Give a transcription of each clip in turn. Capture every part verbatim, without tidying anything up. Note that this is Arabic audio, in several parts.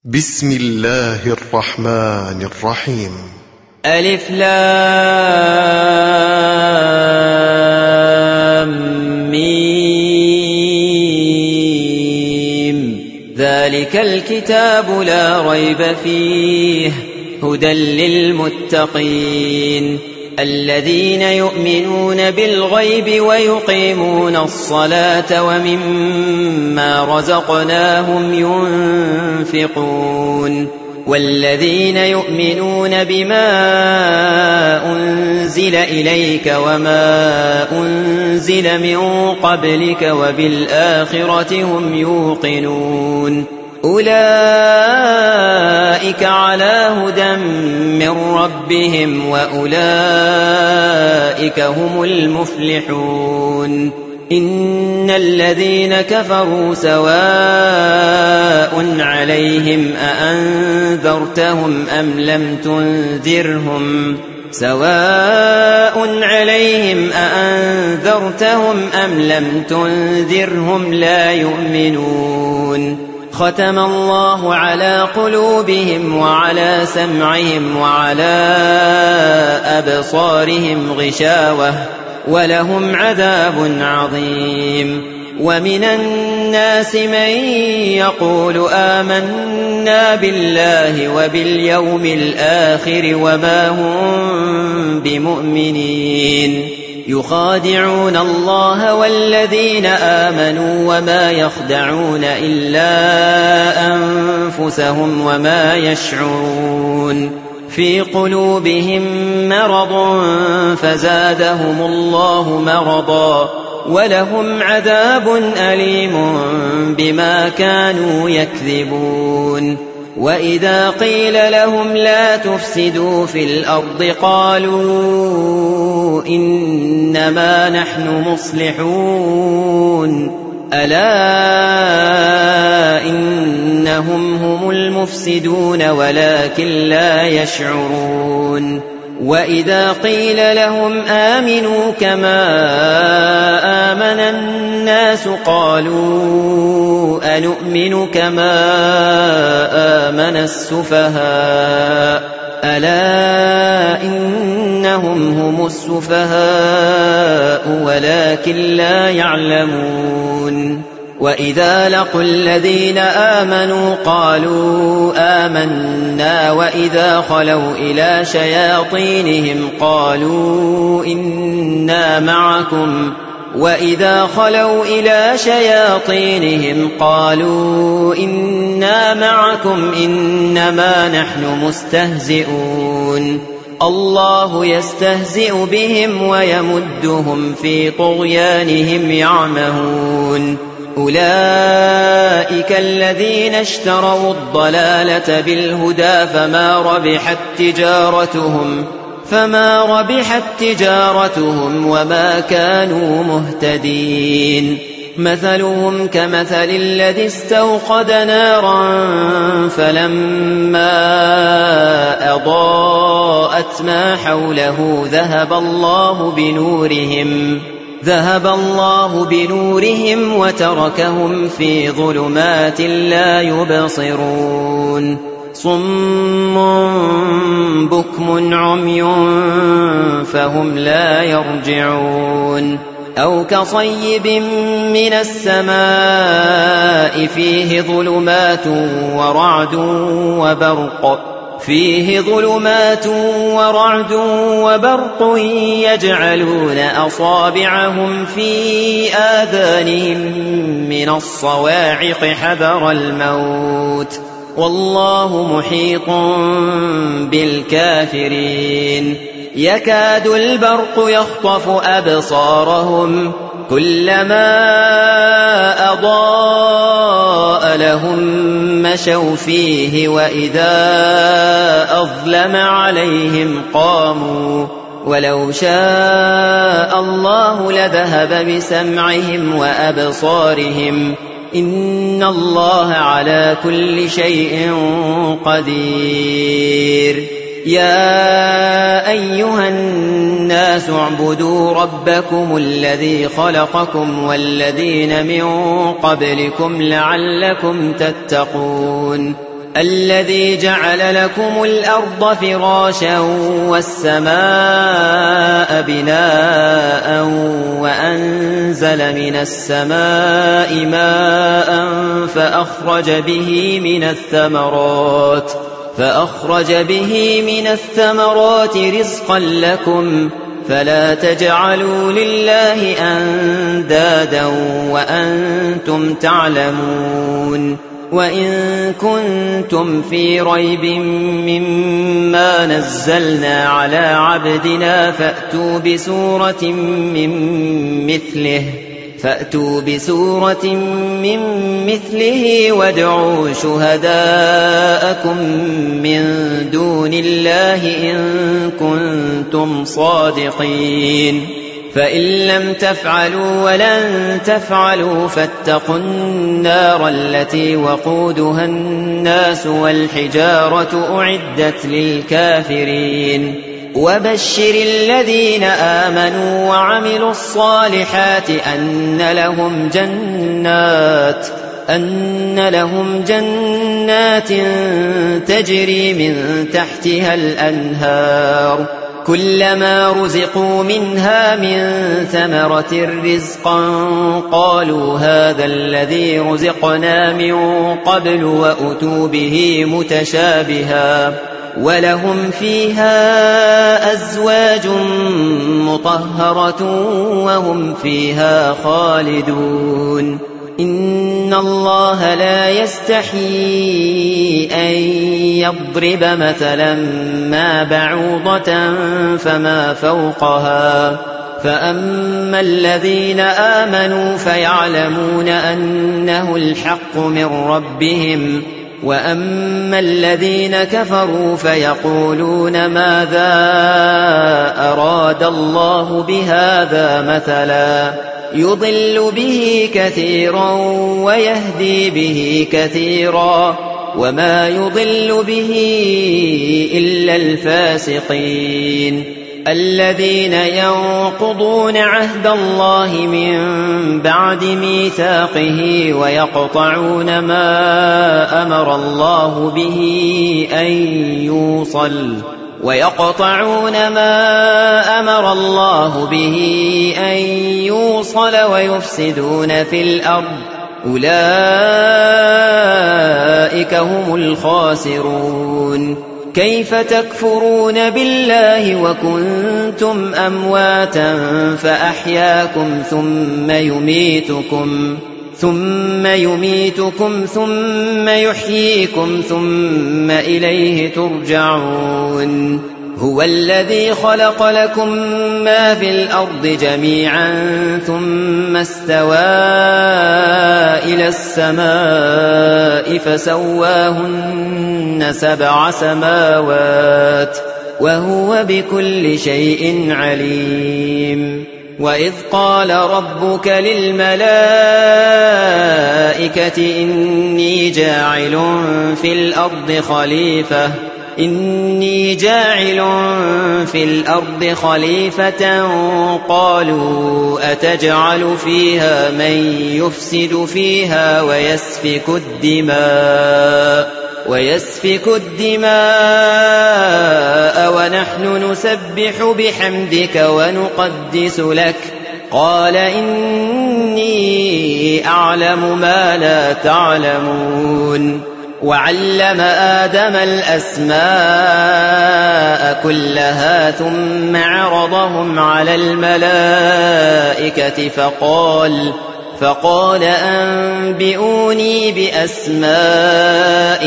بسم الله الرحمن الرحيم. ألف لام ميم ذلك الكتاب لا ريب فيه هدى للمتقين الذين يؤمنون بالغيب ويقيمون الصلاة ومما رزقناهم ينفقون والذين يؤمنون بما أنزل إليك وما أنزل من قبلك وبالآخرة هم يوقنون أولئك على هدى من ربهم وأولئك هم المفلحون إن الذين كفروا سواء عليهم أأنذرتهم أم لم تنذرهم سواء عليهم أأنذرتهم أم لم تنذرهم لا يؤمنون ختم الله على قلوبهم وعلى سمعهم وعلى أبصارهم غشاوة ولهم عذاب عظيم ومن الناس من يقول آمنا بالله وباليوم الآخر وما هم بمؤمنين يخادعون الله والذين آمنوا وما يخدعون إلا أنفسهم وما يشعرون في قلوبهم مرض فزادهم الله مرضا ولهم عذاب أليم بما كانوا يكذبون وإذا قيل لهم لا تفسدوا في الأرض قالوا إنما نحن مصلحون ألا إنهم هم المفسدون ولكن لا يشعرون وإذا قيل لهم آمنوا كما آمن الناس قالوا أنؤمن كما آمن السفهاء ألا إنهم هم السفهاء ولكن لا يعلمون وإذا لقوا الذين آمنوا قالوا آمنا وإذا خلوا إلى شياطينهم قالوا إنا معكم وإذا خلوا إلى شياطينهم قالوا إنا معكم إنما نحن مستهزئون الله يستهزئ بهم ويمدهم في طغيانهم يعمهون أولئك الذين اشتروا الضلالة بالهدى فما ربحت تجارتهم فما ربحت تجارتهم وما كانوا مهتدين مثلهم كمثل الذي استوقد نارا فلما أضاءت ما حوله ذهب الله بنورهم ذهب الله بنورهم وتركهم في ظلمات لا يبصرون صم بكم عمي فهم لا يرجعون أو كصيب من السماء فيه ظلمات ورعد وبرق فيه ظلمات ورعد وبرق يجعلون أصابعهم في آذانهم من الصواعق حذر الموت والله محيط بالكافرين يكاد البرق يخطف أبصارهم كلما أضاء لهم مشوا فيه وإذا أظلم عليهم قاموا ولو شاء الله لذهب بسمعهم وأبصارهم إن الله على كل شيء قدير يا أيها الناس اعبدوا ربكم الذي خلقكم والذين من قبلكم لعلكم تتقون الذي جعل لكم الأرض فراشا والسماء بناء وأنزل من السماء ماء فأخرج به من الثمرات فأخرج به من الثمرات رزقا لكم فلا تجعلوا لله أندادا وأنتم تعلمون وإن كنتم في ريب مما نزلنا على عبدنا فأتوا بسورة من مثله فأتوا بسورة من مثله وادعوا شهداءكم من دون الله إن كنتم صادقين فإن لم تفعلوا ولن تفعلوا فاتقوا النار التي وقودها الناس والحجارة أعدت للكافرين وبشر الذين آمنوا وعملوا الصالحات أن لهم جنات أن لهم جنات تجري من تحتها الأنهار كلما رزقوا منها من ثمرة رزقا قالوا هذا الذي رزقنا من قبل وأتوا به متشابها ولهم فيها أزواج مطهرة وهم فيها خالدون إن الله لا يستحيي أن يضرب مثلا ما بعوضة فما فوقها فأما الذين آمنوا فيعلمون أنه الحق من ربهم وأما الذين كفروا فيقولون ماذا أراد الله بهذا مثلا يضل به كثيرا ويهدي به كثيرا وما يضل به إلا الفاسقين الذين ينقضون عهد الله من بعد ميثاقه ويقطعون ما أمر الله به أن يوصل ويقطعون ما أمر الله به أن يوصل ويفسدون في الأرض أولئك هم الخاسرون كيف تكفرون بالله وكنتم أمواتا فأحياكم ثم يميتكم ثم يميتكم ثم يحييكم ثم إليه ترجعون هو الذي خلق لكم ما في الأرض جميعا ثم استوى إلى السماء فسواهن سبع سماوات وهو بكل شيء عليم وإذ قال ربك للملائكة إني جاعل في الأرض خليفة إني جاعل في الأرض خليفة قالوا أتجعل فيها من يفسد فيها ويسفك الدماء ويسفك الدماء ونحن نسبح بحمدك ونقدس لك قال إني أعلم ما لا تعلمون وعلم آدم الأسماء كلها ثم عرضهم على الملائكة فقال فقال أنبئوني بأسماء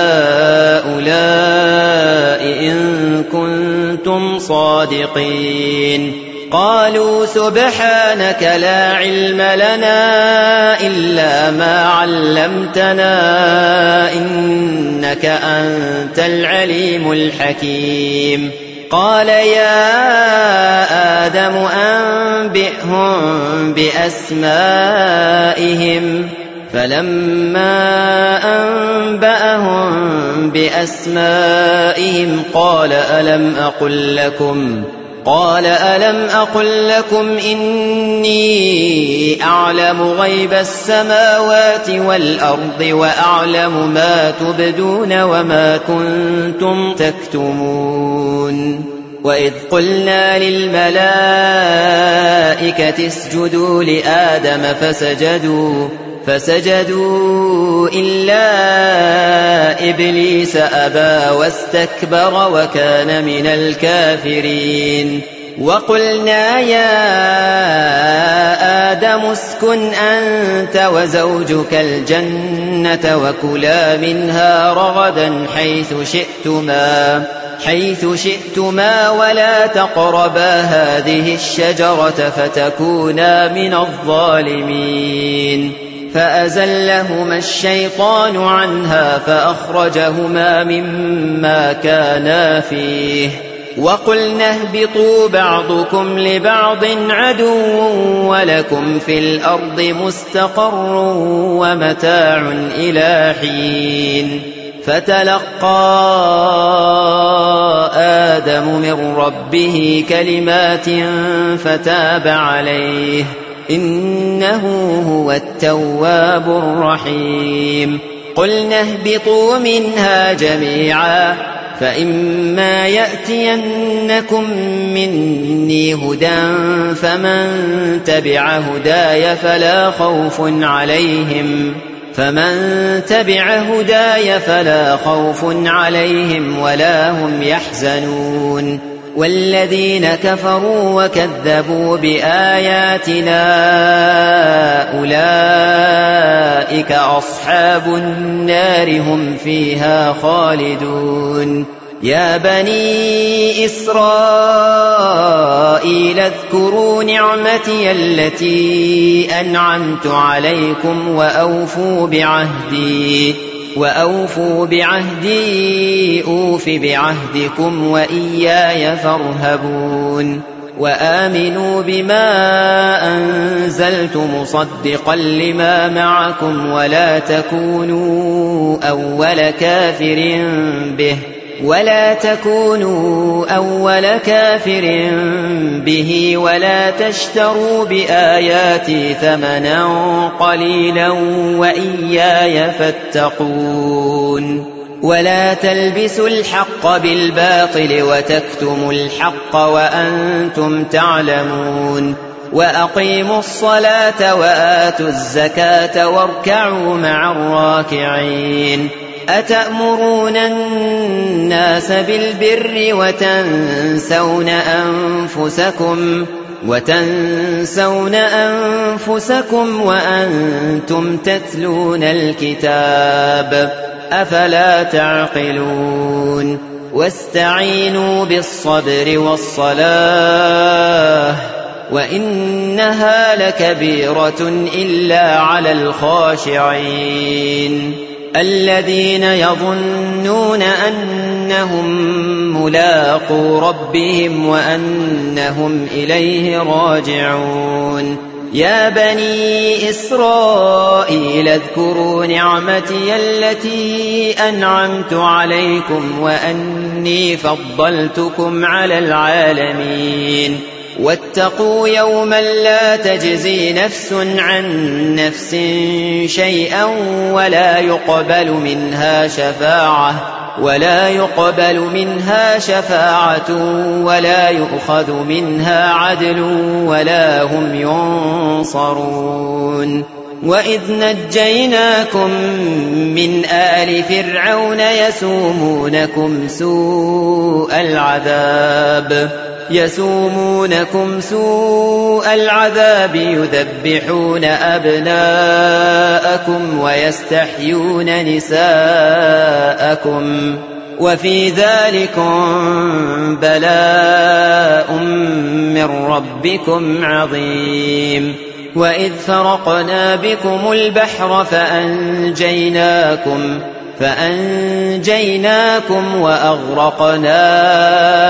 هؤلاء إن كنتم صادقين قالوا سبحانك لا علم لنا إلا ما علمتنا إنك أنت العليم الحكيم قال يا آدم أنبئهم بأسمائهم فلما أنبأهم بأسمائهم قال ألم أقل لكم قال ألم أقل لكم إني أعلم غيب السماوات والأرض وأعلم ما تبدون وما كنتم تكتمون وإذ قلنا للملائكة اسجدوا لآدم فسجدوا فسجدوا إلا إبليس أبى واستكبر وكان من الكافرين وقلنا يا آدم اسكن أنت وزوجك الجنة وكلا منها رغدا حيث شئتما حيث شئتما ولا تقربا هذه الشجرة فتكونا من الظالمين فأزلهما الشيطان عنها فأخرجهما مما كانا فيه وقلنا اهبطوا بعضكم لبعض عدو ولكم في الأرض مستقر ومتاع إلى حين فتلقى آدم من ربه كلمات فتاب عليه إنه هو التواب الرحيم قلنا اهبطوا منها جميعا فإما يأتينكم مني هدى فمن تبع هداي فلا خوف عليهم فمن تبع هداي فلا خوف عليهم ولا هم يحزنون والذين كفروا وكذبوا بآياتنا أولئك أصحاب النار هم فيها خالدون يا بني إسرائيل اذكروا نعمتي التي أنعمت عليكم وأوفوا بعهدي وأوفوا بعهدي أوف بعهدكم وإياي فارهبون وآمنوا بما أنزلت مصدقا لما معكم ولا تكونوا أول كافر به ولا تكونوا أول كافر به ولا تشتروا بآياتي ثمنا قليلا وإياي فاتقون ولا تلبسوا الحق بالباطل وتكتموا الحق وأنتم تعلمون وأقيموا الصلاة وآتوا الزكاة واركعوا مع الراكعين أتأمرون الناس بالبر وتنسون أنفسكم وتنسون أنفسكم وأنتم تتلون الكتاب أفلا تعقلون واستعينوا بالصبر والصلاة وإنها لكبيرة إلا على الخاشعين الذين يظنون أنهم ملاقو ربهم وأنهم إليه راجعون يا بني إسرائيل اذكروا نعمتي التي أنعمت عليكم وأني فضلتكم على العالمين واتقوا يوما لا تجزي نفس عن نفس شيئا ولا يقبل منها شفاعة ولا يقبل منها شفاعة ولا يؤخذ منها عدل ولا هم ينصرون وإذ نجيناكم من آل فرعون يسومونكم سوء العذاب يسومونكم سوء العذاب يذبحون أبناءكم ويستحيون نساءكم وفي ذلكم بلاء من ربكم عظيم وإذ فرقنا بكم البحر فأنجيناكم فأنجيناكم وأغرقنا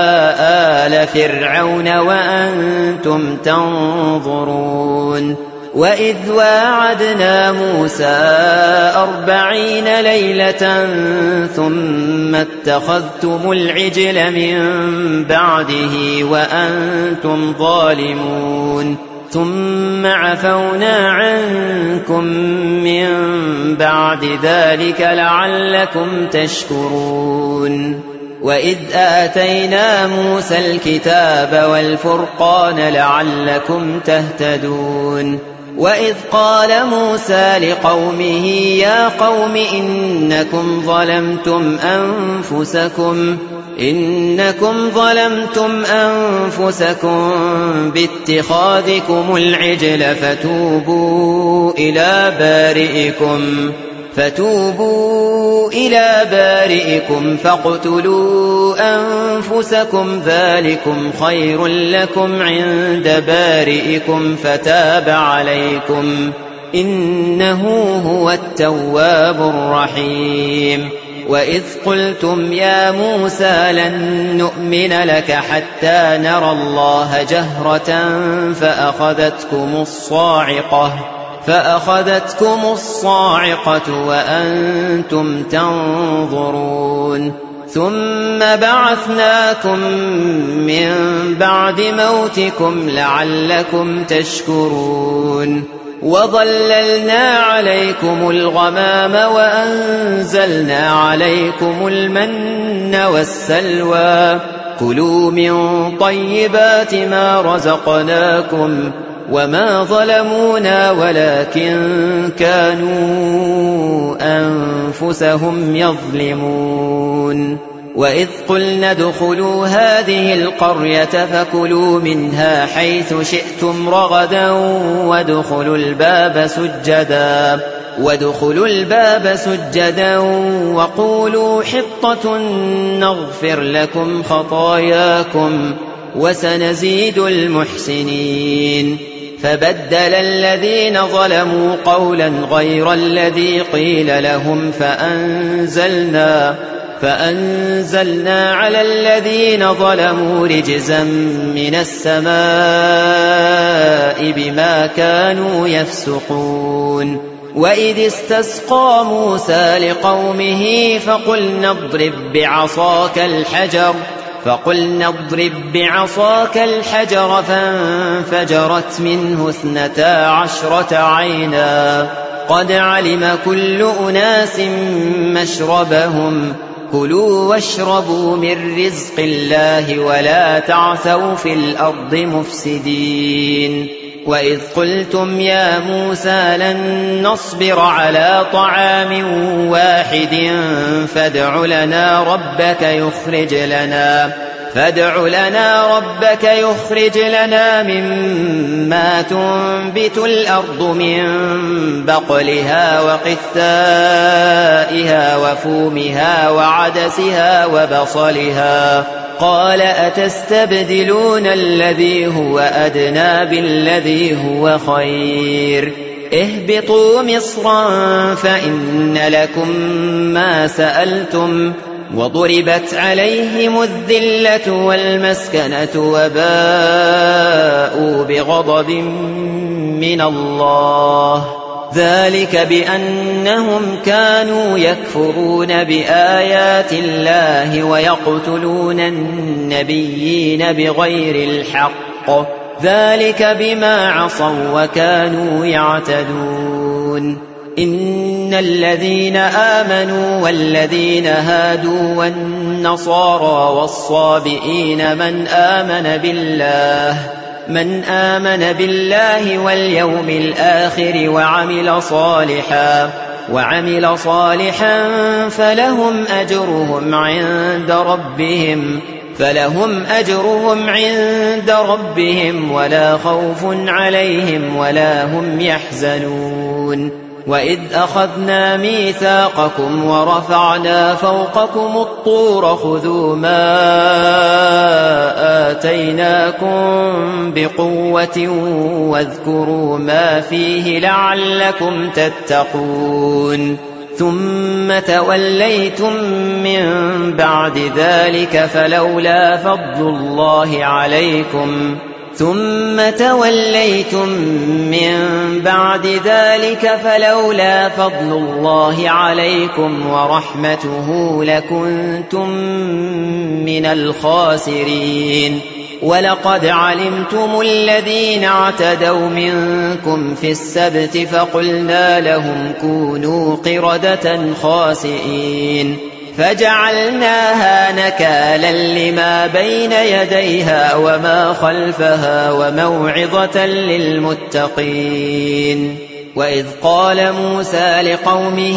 آل فرعون وأنتم تنظرون وإذ واعدنا موسى أربعين ليلة ثم اتخذتم العجل من بعده وأنتم ظالمون ثم عفونا عنكم من بعد ذلك لعلكم تشكرون وإذ آتينا موسى الكتاب والفرقان لعلكم تهتدون وإذ قال موسى لقومه يا قوم إنكم ظلمتم أنفسكم إنكم ظلمتم أنفسكم باتخاذكم العجل فتوبوا إلى بارئكم فتوبوا إلى بارئكم فاقتلوا أنفسكم ذلكم خير لكم عند بارئكم فتاب عليكم إنه هو التواب الرحيم وإذ قلتم يا موسى لن نؤمن لك حتى نرى الله جهرة فأخذتكم الصاعقة فأخذتكم الصاعقة وأنتم تنظرون ثم بعثناكم من بعد موتكم لعلكم تشكرون وظللنا عليكم الغمام وأنزلنا عليكم المن والسلوى كلوا من طيبات ما رزقناكم وما ظلمونا ولكن كانوا أنفسهم يظلمون وإذ قلنا ادخلوا هذه القرية فكلوا منها حيث شئتم رغدا وادخلوا الباب سجدا وادخلوا الباب سجدا وقولوا حطة نغفر لكم خطاياكم وسنزيد المحسنين فبدل الذين ظلموا قولا غير الذي قيل لهم فأنزلنا فأنزلنا على الذين ظلموا رجزا من السماء بما كانوا يفسقون وإذ استسقى موسى لقومه فقلنا اضرب بعصاك الحجر فقلنا اضرب بعصاك الحجر فانفجرت منه اثنتا عشرة عينا قد علم كل أناس مشربهم كلوا واشربوا من رزق الله ولا تعثوا في الأرض مفسدين وإذ قلتم يا موسى لن نصبر على طعام واحد فادع لنا ربك يخرج لنا فادع لنا ربك يخرج لنا مما تنبت الأرض من بقلها وقثائها وفومها وعدسها وبصلها قال أتستبدلون الذي هو أدنى بالذي هو خير اهبطوا مصرا فإن لكم ما سألتم وضربت عليهم الذلة والمسكنة وباءوا بغضب من الله ذلك بأنهم كانوا يكفرون بآيات الله ويقتلون النبيين بغير الحق ذلك بما عصوا وكانوا يعتدون إن الذين آمنوا والذين هادوا والنصارى والصابئين من آمن بالله من آمن بالله واليوم الآخر وعمل صالحا وعمل صالحا فلهم أجرهم عند ربهم فلهم أجرهم عند ربهم ولا خوف عليهم ولا هم يحزنون وإذ أخذنا ميثاقكم ورفعنا فوقكم الطور خذوا ما آتيناكم بقوة واذكروا ما فيه لعلكم تتقون ثم توليتم من بعد ذلك فلولا فضل الله عليكم ثم توليتم من بعد ذلك فلولا فضل الله عليكم ورحمته لكنتم من الخاسرين. ولقد علمتم الذين اعتدوا منكم في السبت فقلنا لهم كونوا قردة خاسئين فجعلناها نكالا لما بين يديها وما خلفها وموعظة للمتقين. وإذ قال موسى لقومه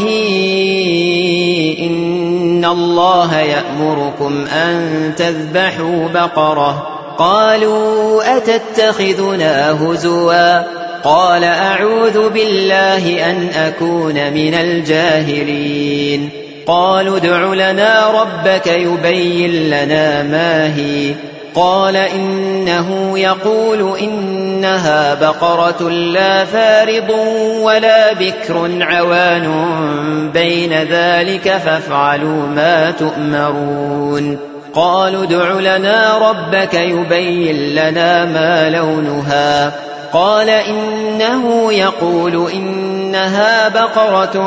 إن الله يأمركم أن تذبحوا بقرة قالوا أتتخذنا هزوا قال أعوذ بالله أن أكون من الجاهلين. قالوا ادع لنا ربك يبين لنا ما هي قال إنه يقول إنها بقرة لا فارض ولا بكر عوان بين ذلك فافعلوا ما تؤمرون. قالوا ادع لنا ربك يبين لنا ما لونها قال إنه يقول إنها بقرة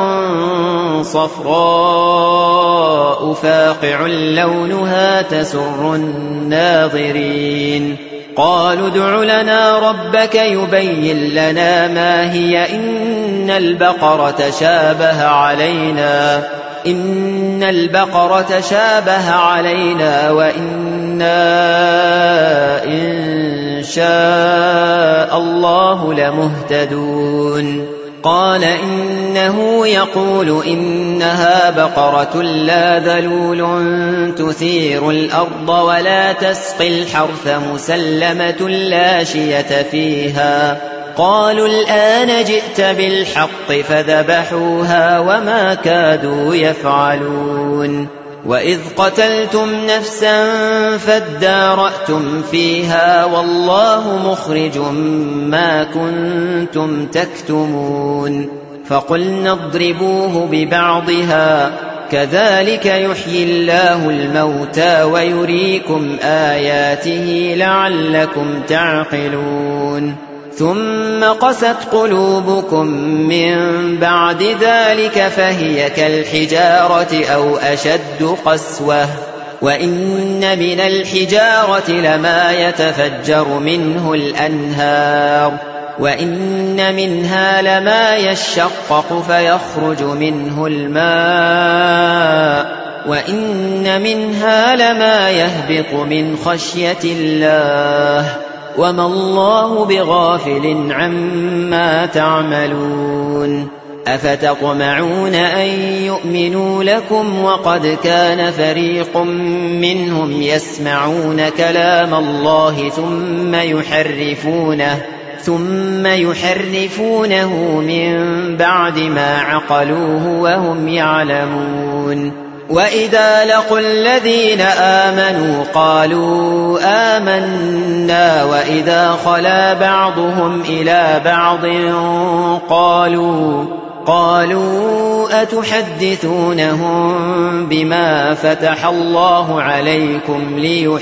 صفراء فاقع لونها تسر الناظرين. قالوا ادع لنا ربك يبين لنا ما هي إن البقرة شابه علينا إن البقرة شابه علينا وإنا إن شاء الله لمهتدون. قال إنه يقول إنها بقرة لا ذلول تثير الأرض ولا تسقي الحرث مسلمة لا شية فيها. قالوا الآن جئت بالحق فذبحوها وما كادوا يفعلون. وإذ قتلتم نفسا فادارأتم فيها والله مخرج ما كنتم تكتمون. فقلنا اضربوه ببعضها كذلك يحيي الله الموتى ويريكم آياته لعلكم تعقلون. ثم قست قلوبكم من بعد ذلك فهي كالحجارة أو أشد قسوة وإن من الحجارة لما يتفجر منه الأنهار وإن منها لما يشقق فيخرج منه الماء وإن منها لما يهبط من خشية الله وما الله بغافل عما تعملون. أفتطمعون أن يؤمنوا لكم وقد كان فريق منهم يسمعون كلام الله ثم يحرفونه ثم يحرفونه من بعد ما عقلوه وهم يعلمون. وإذا لقوا الذين آمنوا قالوا آمنا وإذا خلا بعضهم إلى بعض قالوا قالوا أتحدثونهم بما فتح الله عليكم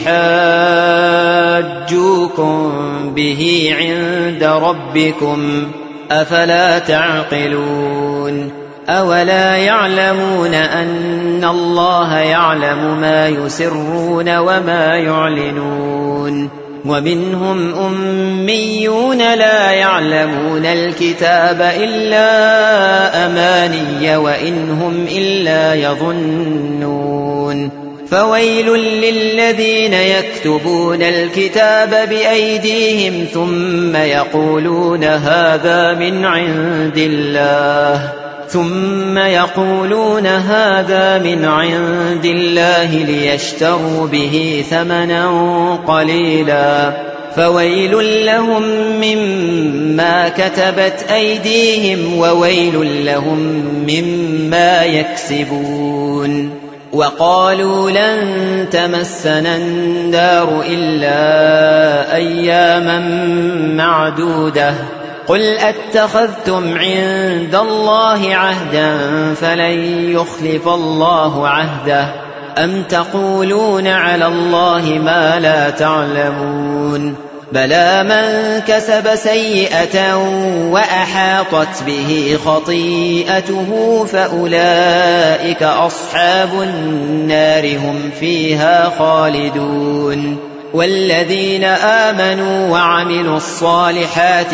ليحاجوكم به عند ربكم أفلا تعقلون. أولا يعلمون أن الله يعلم ما يسرون وما يعلنون. ومنهم أميون لا يعلمون الكتاب إلا أماني وإن هم إلا يظنون. فويل للذين يكتبون الكتاب بأيديهم ثم يقولون هذا من عند الله ثم يقولون هذا من عند الله ليشتروا به ثمنا قليلا فويل لهم مما كتبت أيديهم وويل لهم مما يكسبون. وقالوا لن تمسنا النار إلا أياما معدودة قل أتخذتم عند الله عهدا فلن يخلف الله عهده أم تقولون على الله ما لا تعلمون. بلى من كسب سيئة وأحاطت به خطيئته فأولئك أصحاب النار هم فيها خالدون والذين آمنوا وعملوا الصالحات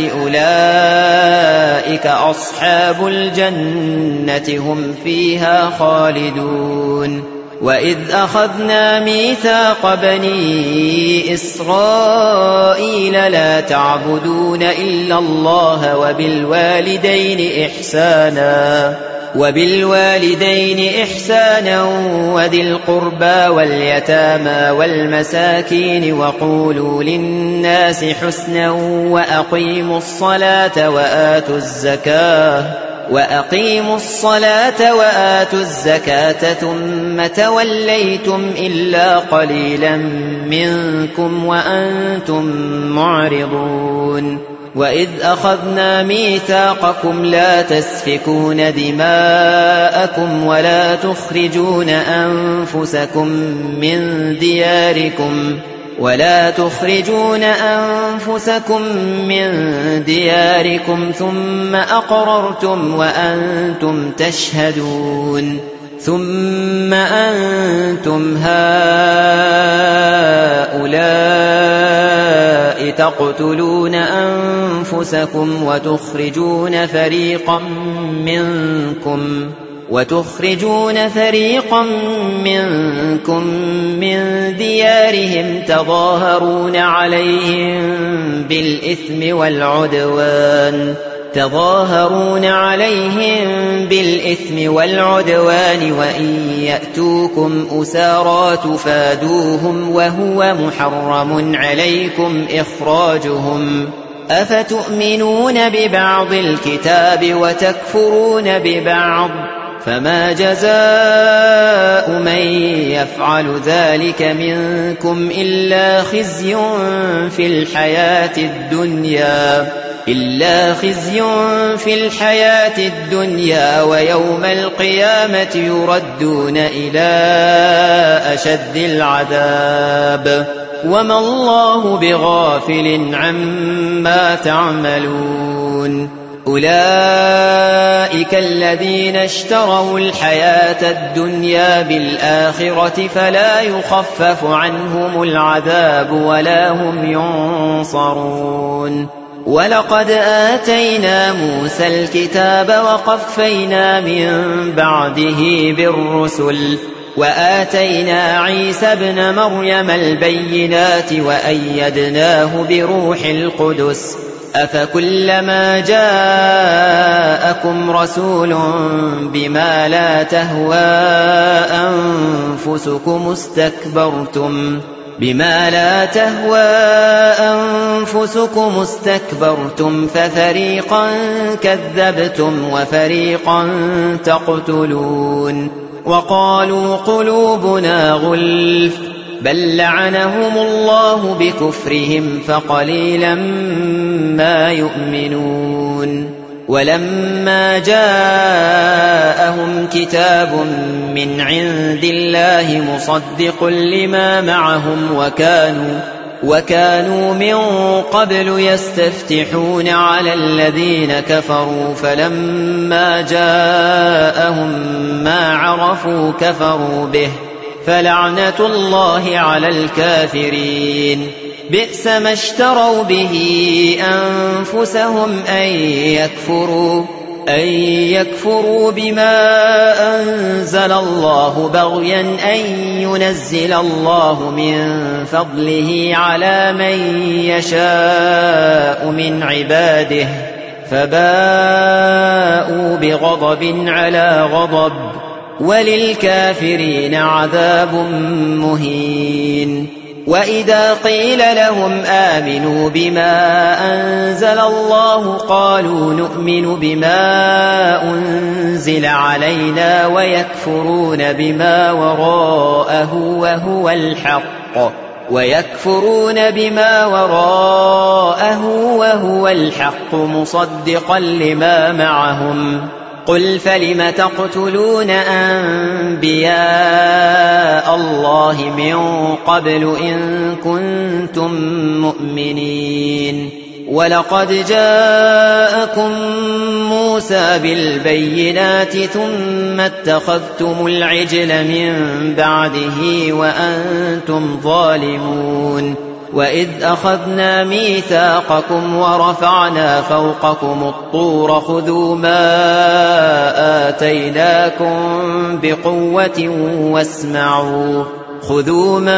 أولئك أصحاب الجنة هم فيها خالدون وإذ أخذنا ميثاق بني إسرائيل لا تعبدون إلا الله وبالوالدين إحسانا وبالوالدين إحسانا وذي القربى واليتامى والمساكين وقولوا للناس حسنا وأقيموا الصلاة وآتوا الزكاة وأقيموا الصلاة وآتوا الزكاة ثم توليتم إلا قليلا منكم وأنتم معرضون وإذ أخذنا ميثاقكم لا تسفكون دماءكم ولا تخرجون أنفسكم من دياركم ولا تخرجون أنفسكم من دياركم ثم أقررتم وأنتم تشهدون ثم أنتم هؤلاء تقتلون أنفسكم وتخرجون فريقا منكم وتخرجون فريقا منكم من ديارهم تظاهرون عليهم بالإثم والعدوان تظاهرون عليهم بالإثم والعدوان وإن يأتوكم أسارى تفادوهم وهو محرم عليكم إخراجهم أفتؤمنون ببعض الكتاب وتكفرون ببعض فما جزاء من يفعل ذلك منكم إلا خزي في الحياة الدنيا إلا خزي في الحياة الدنيا ويوم القيامة يردون إلى أشد العذاب وما الله بغافل عما تعملون أولئك الذين اشتروا الحياة الدنيا بالآخرة فلا يخفف عنهم العذاب ولا هم ينصرون ولقد آتينا موسى الكتاب وقفينا من بعده بالرسل وآتينا عيسى ابن مريم البينات وأيدناه بروح القدس أفكلما جاءكم رسول بما لا تهوى أنفسكم استكبرتم بما لا تهوى أنفسكم استكبرتم ففريقا كذبتم وفريقا تقتلون وقالوا قلوبنا غلف بل لعنهم الله بكفرهم فقليلا ما يؤمنون ولما جاءهم كتاب من عند الله مصدق لما معهم وكانوا وكانوا من قبل يستفتحون على الذين كفروا فلما جاءهم ما عرفوا كفروا به فلعنة الله على الكافرين بئس ما اشتروا به أنفسهم أن يكفروا أن يكفروا بما أنزل الله بغيا أن ينزل الله من فضله على من يشاء من عباده فباءوا بغضب على غضب وللكافرين عذاب مهين وإذا قيل لهم آمنوا بما أنزل الله قالوا نؤمن بما أنزل علينا ويكفرون بما وراءه وهو الحق ويكفرون بما وراءه وهو الحق مصدقا لما معهم قل فلم تقتلون أنبياء الله الله من قبل إن كنتم مؤمنين. ولقد جاءكم موسى بالبينات ثم اتخذتم العجل من بعده وأنتم ظالمون. وإذ أخذنا ميثاقكم ورفعنا فوقكم الطور خذوا ما آتيناكم بقوة واسمعوا خذوا ما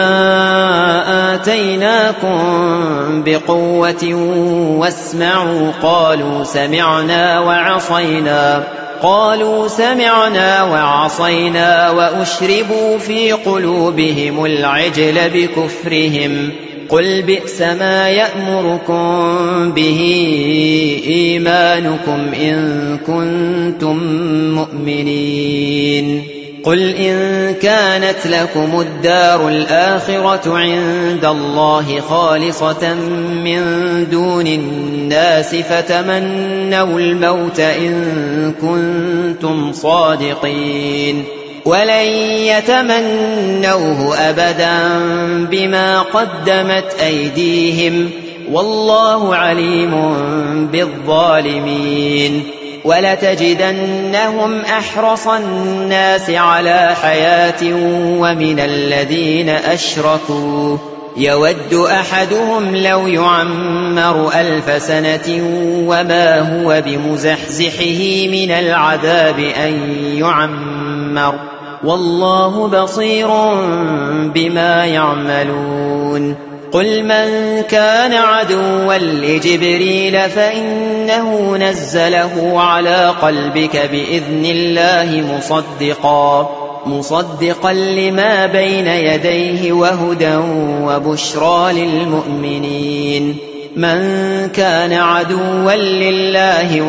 آتيناكم بقوة واسمعوا قالوا سمعنا وعصينا قالوا سمعنا وعصينا وأشربوا في قلوبهم العجل بكفرهم قل بئس ما يأمركم به إيمانكم إن كنتم مؤمنين. قل إن كانت لكم الدار الآخرة عند الله خالصة من دون الناس فتمنوا الموت إن كنتم صادقين ولن يتمنوه أبدا بما قدمت أيديهم والله عليم بالظالمين. ولتجدنهم أحرص الناس على حياة ومن الذين أشركوا يود أحدهم لو يعمر ألف سنة وما هو بمزحزحه من العذاب أن يعمر والله بصير بما يعملون. قل من كان عدوا لجبريل فإنه نزله على قلبك بإذن الله مصدقا مصدقا لما بين يديه وهدى وبشرى للمؤمنين. من كان عدوا لله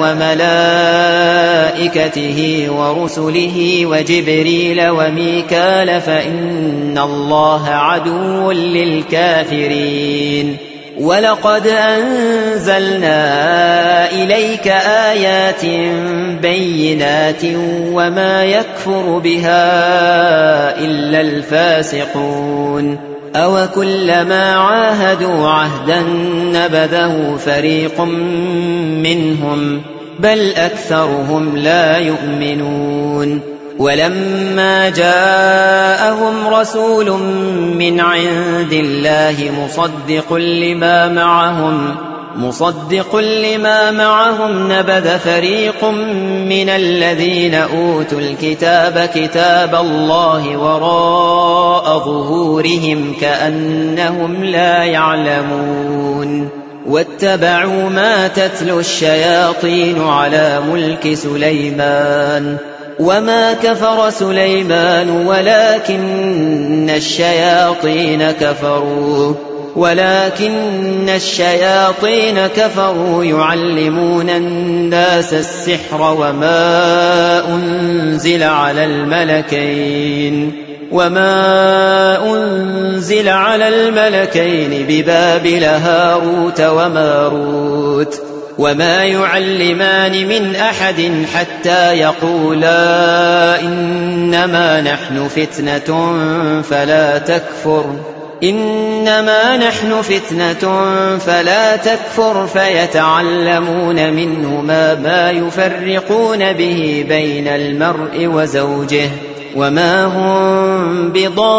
وملائكته ورسله وجبريل وميكال فإن الله عدو للكافرين. ولقد أنزلنا إليك آيات بينات وما يكفر بها إلا الفاسقون. أوكلما عاهدوا عهدا نبذه فريق منهم بل أكثرهم لا يؤمنون. ولما جاءهم رسول من عند الله مصدق لما معهم مصدق لما معهم نبذ فريق من الذين أوتوا الكتاب كتاب الله وراء ظهورهم كأنهم لا يعلمون. واتبعوا ما تتلو الشياطين على ملك سليمان وما كفر سليمان ولكن الشياطين كفروا ولكن الشياطين كفروا يعلمون الناس السحر وما أنزل على الملكين وما أنزل على الملكين ببابل هاروت وماروت وما يعلمان من أحد حتى يقولا إنما نحن فتنة فلا تكفر إنما نحن فتنة فلا تكفر فيتعلمون منهما ما يفرقون به بين المرء وزوجه وما هم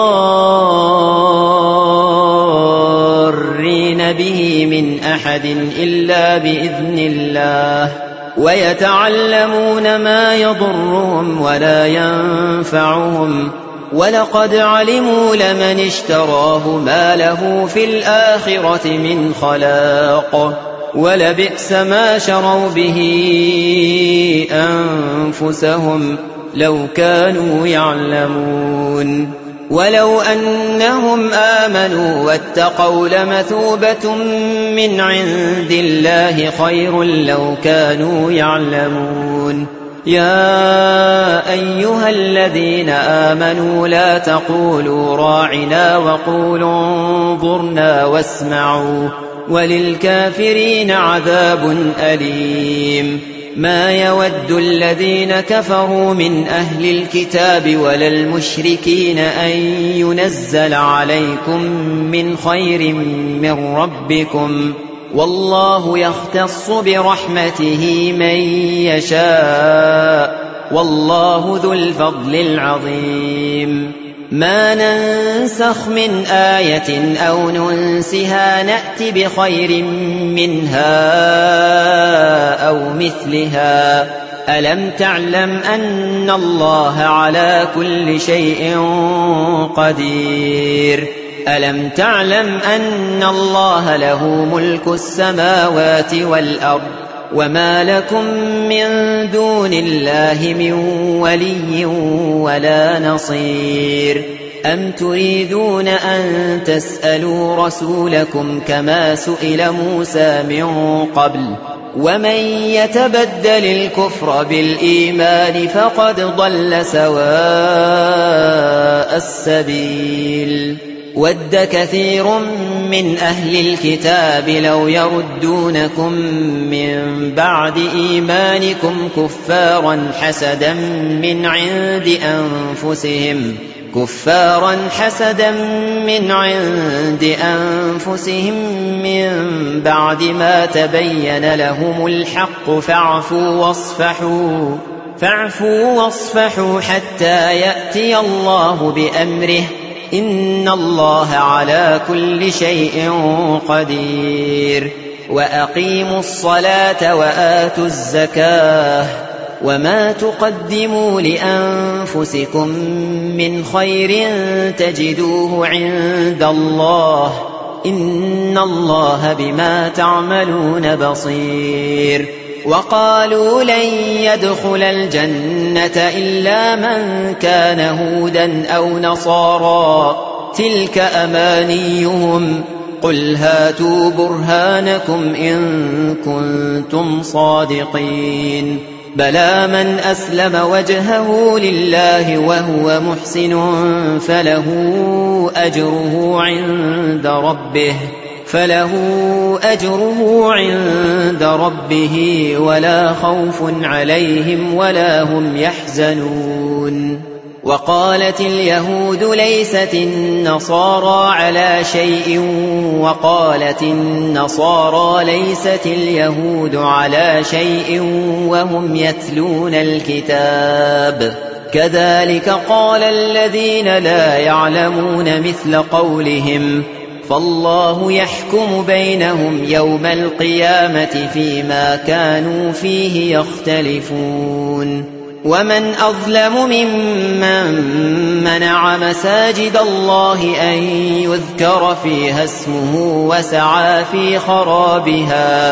بضارين به من أحد إلا بإذن الله ويتعلمون ما يضرهم ولا ينفعهم ولقد علموا لمن اشتراه ما له في الآخرة من خلاق ولبئس ما شروا به أنفسهم لو كانوا يعلمون. ولو أنهم آمنوا واتقوا لمثوبة من عند الله خير لو كانوا يعلمون. يا أيها الذين آمنوا لا تقولوا راعنا وقولوا انظرنا واسمعوا وللكافرين عذاب أليم. ما يود الذين كفروا من أهل الكتاب ولا المشركين أن ينزل عليكم من خير من ربكم، والله يختص برحمته من يشاء، والله ذو الفضل العظيم. ما ننسخ من آية أو ننسها نأت بخير منها أو مثلها. ألم تعلم أن الله على كل شيء قدير؟ ألم تعلم أن الله له ملك السماوات والأرض، وما لكم من دون الله من ولي ولا نصير؟ أم تريدون أن تسألوا رسولكم كما سئل موسى من قبل؟ ومن يتبدل الكفر بالإيمان فقد ضل سواء السبيل. ود كثير من أهل الكتاب لو يردونكم من بعد إيمانكم كفارا حسدا من عند أنفسهم كفارا حسدا من عند أنفسهم من بعد ما تبين لهم الحق فاعفوا واصفحوا فاعفوا واصفحوا حتى يأتي الله بأمره، إن الله على كل شيء قدير. وأقيموا الصلاة وآتوا الزكاة، وما تقدموا لأنفسكم من خير تجدوه عند الله، إن الله بما تعملون بصير. وقالوا لن يدخل الجنة إلا من كان هودا أو نصارى، تلك أمانيهم، قل هاتوا برهانكم إن كنتم صادقين. بلى من أسلم وجهه لله وهو محسن فله أجره عند ربه فله أجره عند ربه ولا خوف عليهم ولا هم يحزنون. وقالت اليهود ليست النصارى على شيء، وقالت النصارى ليست اليهود على شيء وهم يتلون الكتاب، كذلك قال الذين لا يعلمون مثل قولهم، فالله يحكم بينهم يوم القيامة فيما كانوا فيه يختلفون. ومن أظلم ممن منع مساجد الله أن يذكر فيها اسمه وسعى في خرابها،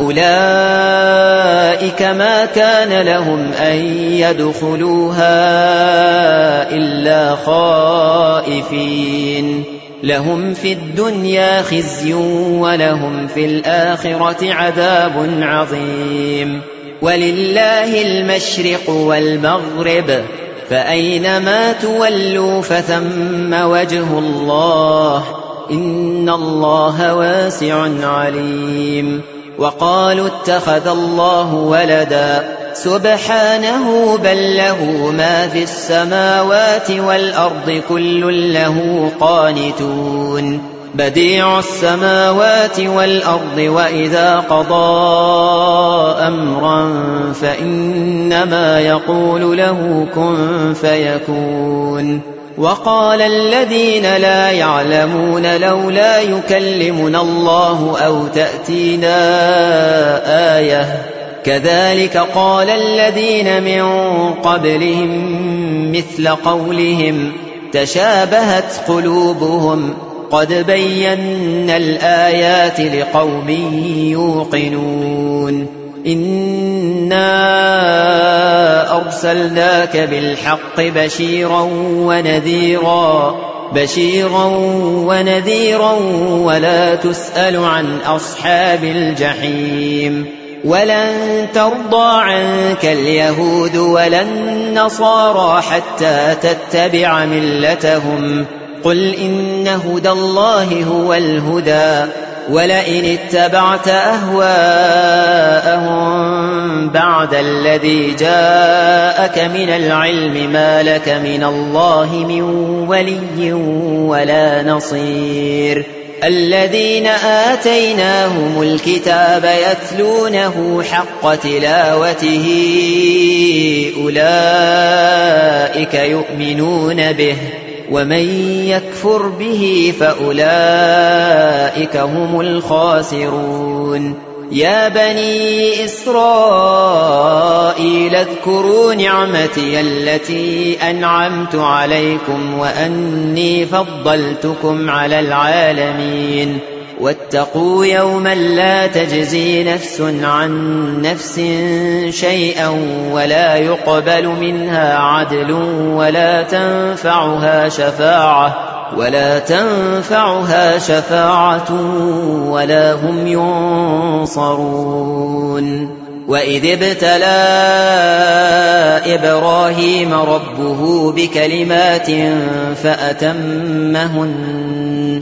أولئك ما كان لهم أن يدخلوها إلا خائفين، لهم في الدنيا خزي ولهم في الآخرة عذاب عظيم. ولله المشرق والمغرب، فأينما تولوا فثم وجه الله، إن الله واسع عليم. وقالوا اتخذ الله ولدا، سبحانه بل له ما في السماوات والأرض كل له قانتون، بديع السماوات والأرض، وإذا قضى أمرا فإنما يقول له كن فيكون. وقال الذين لا يعلمون لولا يكلمنا الله أو تأتينا آية، كذلك قال الذين من قبلهم مثل قولهم تشابهت قلوبهم، قد بينا الآيات لقوم يوقنون. إنا أرسلناك بالحق بشيرا ونذيرا بشيرا ونذيرا ولا تسأل عن أصحاب الجحيم. ولن ترضى عنك اليهود ولا النصارى حتى تتبع ملتهم، قل إن هدى الله هو الهدى، ولئن اتبعت أهواءهم بعد الذي جاءك من العلم ما لك من الله من ولي ولا نصير. الذين آتيناهم الكتاب يتلونه حق تلاوته أولئك يؤمنون به ومن يكفر به فأولئك هم الخاسرون. يا بني إسرائيل اذكروا نعمتي التي أنعمت عليكم وأني فضلتكم على العالمين. واتقوا يوما لا تجزي نفس عن نفس شيئا ولا يقبل منها عدل ولا تنفعها شفاعة ولا تنفعها شفاعة ولا هم ينصرون. وإذ ابتلى إبراهيم ربه بكلمات فأتمهن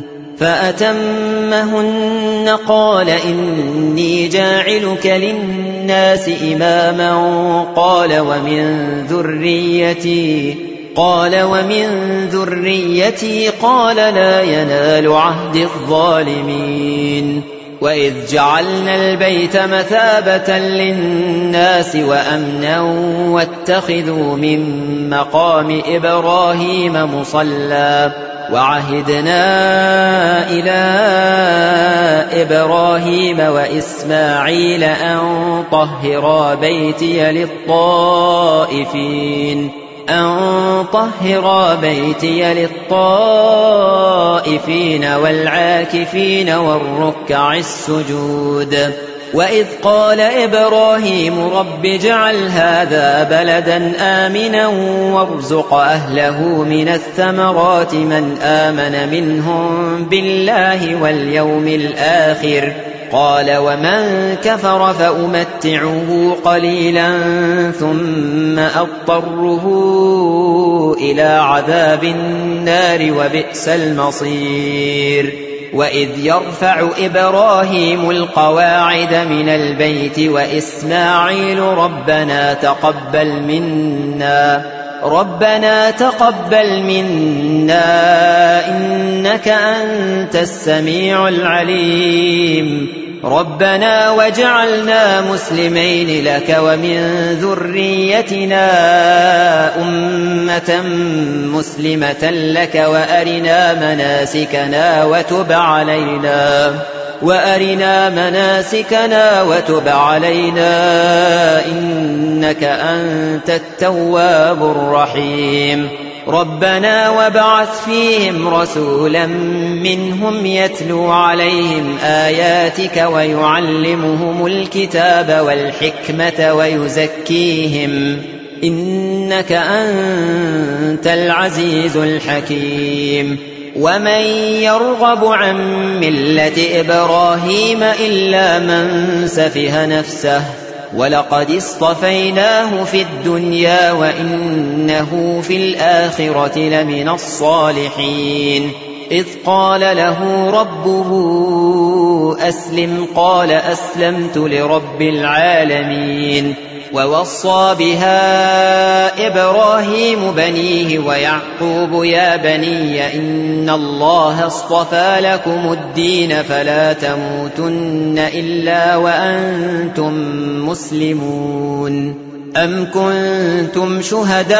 فأتمهن قال إني جاعلك للناس إماما قال ومن ذريتي قال ومن ذريتي قال لا ينال عهد الظالمين. وإذ جعلنا البيت مثابة للناس وأمنا واتخذوا من مقام إبراهيم مصلى وعهدنا إلى إبراهيم وإسماعيل أن طهرا بيتي للطائفين أن طهرا بيتي للطائفين والعاكفين والركع السجود. وإذ قال إبراهيم رب اجعل هذا بلدا آمنا وارزق أهله من الثمرات من آمن منهم بالله واليوم الآخر قال ومن كفر فأمتعه قليلا ثم أضطره إلى عذاب النار وبئس المصير. وإذ يرفع إبراهيم القواعد من البيت وإسماعيل ربنا تقبل منا ربنا تقبل منا إنك أنت السميع العليم ربنا واجعلنا مسلمين لك ومن ذريتنا أمة مسلمة لك وأرنا مناسكنا وتب علينا وأرنا مناسكنا وتب علينا إنك أنت التواب الرحيم. ربنا وابعث فيهم رسولا منهم يتلو عليهم آياتك ويعلمهم الكتاب والحكمة ويزكيهم إنك أنت العزيز الحكيم. ومن يرغب عن ملة إبراهيم إلا من سفه نفسه ولقد اصطفيناه في الدنيا وإنه في الآخرة لمن الصالحين. إذ قال له ربه أسلم قال أسلمت لرب العالمين. ووصى بها إبراهيم بنيه ويعقوب يا بني إن الله اصطفى لكم الدين فلا تموتن إلا وأنتم مسلمون. أم كنتم شهداء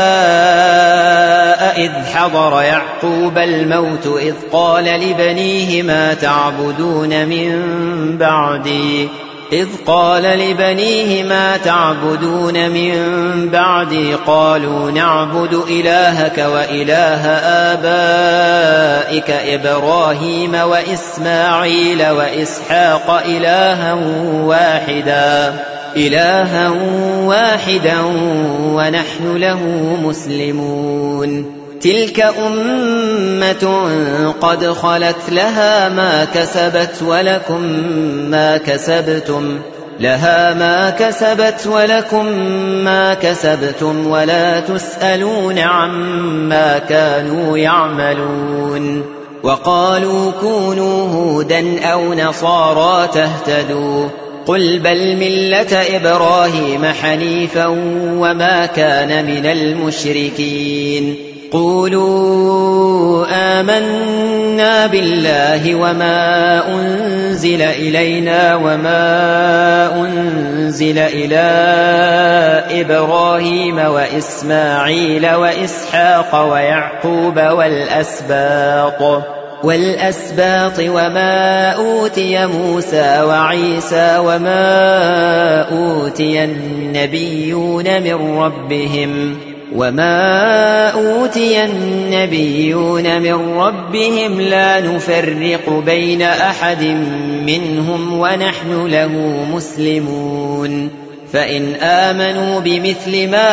إذ حضر يعقوب الموت إذ قال لبنيه ما تعبدون من بعدي إذ قال لبنيه ما تعبدون من بعدي قالوا نعبد إلهك وإله آبائك إبراهيم وإسماعيل وإسحاق إلها واحدا إلها واحدا ونحن له مسلمون. تلك أمة قد خلت لها ما كسبت ولكم ما كسبتم لها ما كسبت ولكم ما كسبتم ولا تسألون عما كانوا يعملون. وقالوا كونوا هودا أو نصارى تهتدوا قل بل ملة إبراهيم حنيفا وما كان من المشركين قولوا آمنا بالله وما أنزل إلينا وما أنزل إلى إبراهيم وإسماعيل وإسحاق ويعقوب والأسباط والأسباط وما أوتي موسى وعيسى وما أوتي النبيون من ربهم وما أوتي النبيون من ربهم لا نفرق بين أحد منهم ونحن له مسلمون فإن آمنوا بمثل ما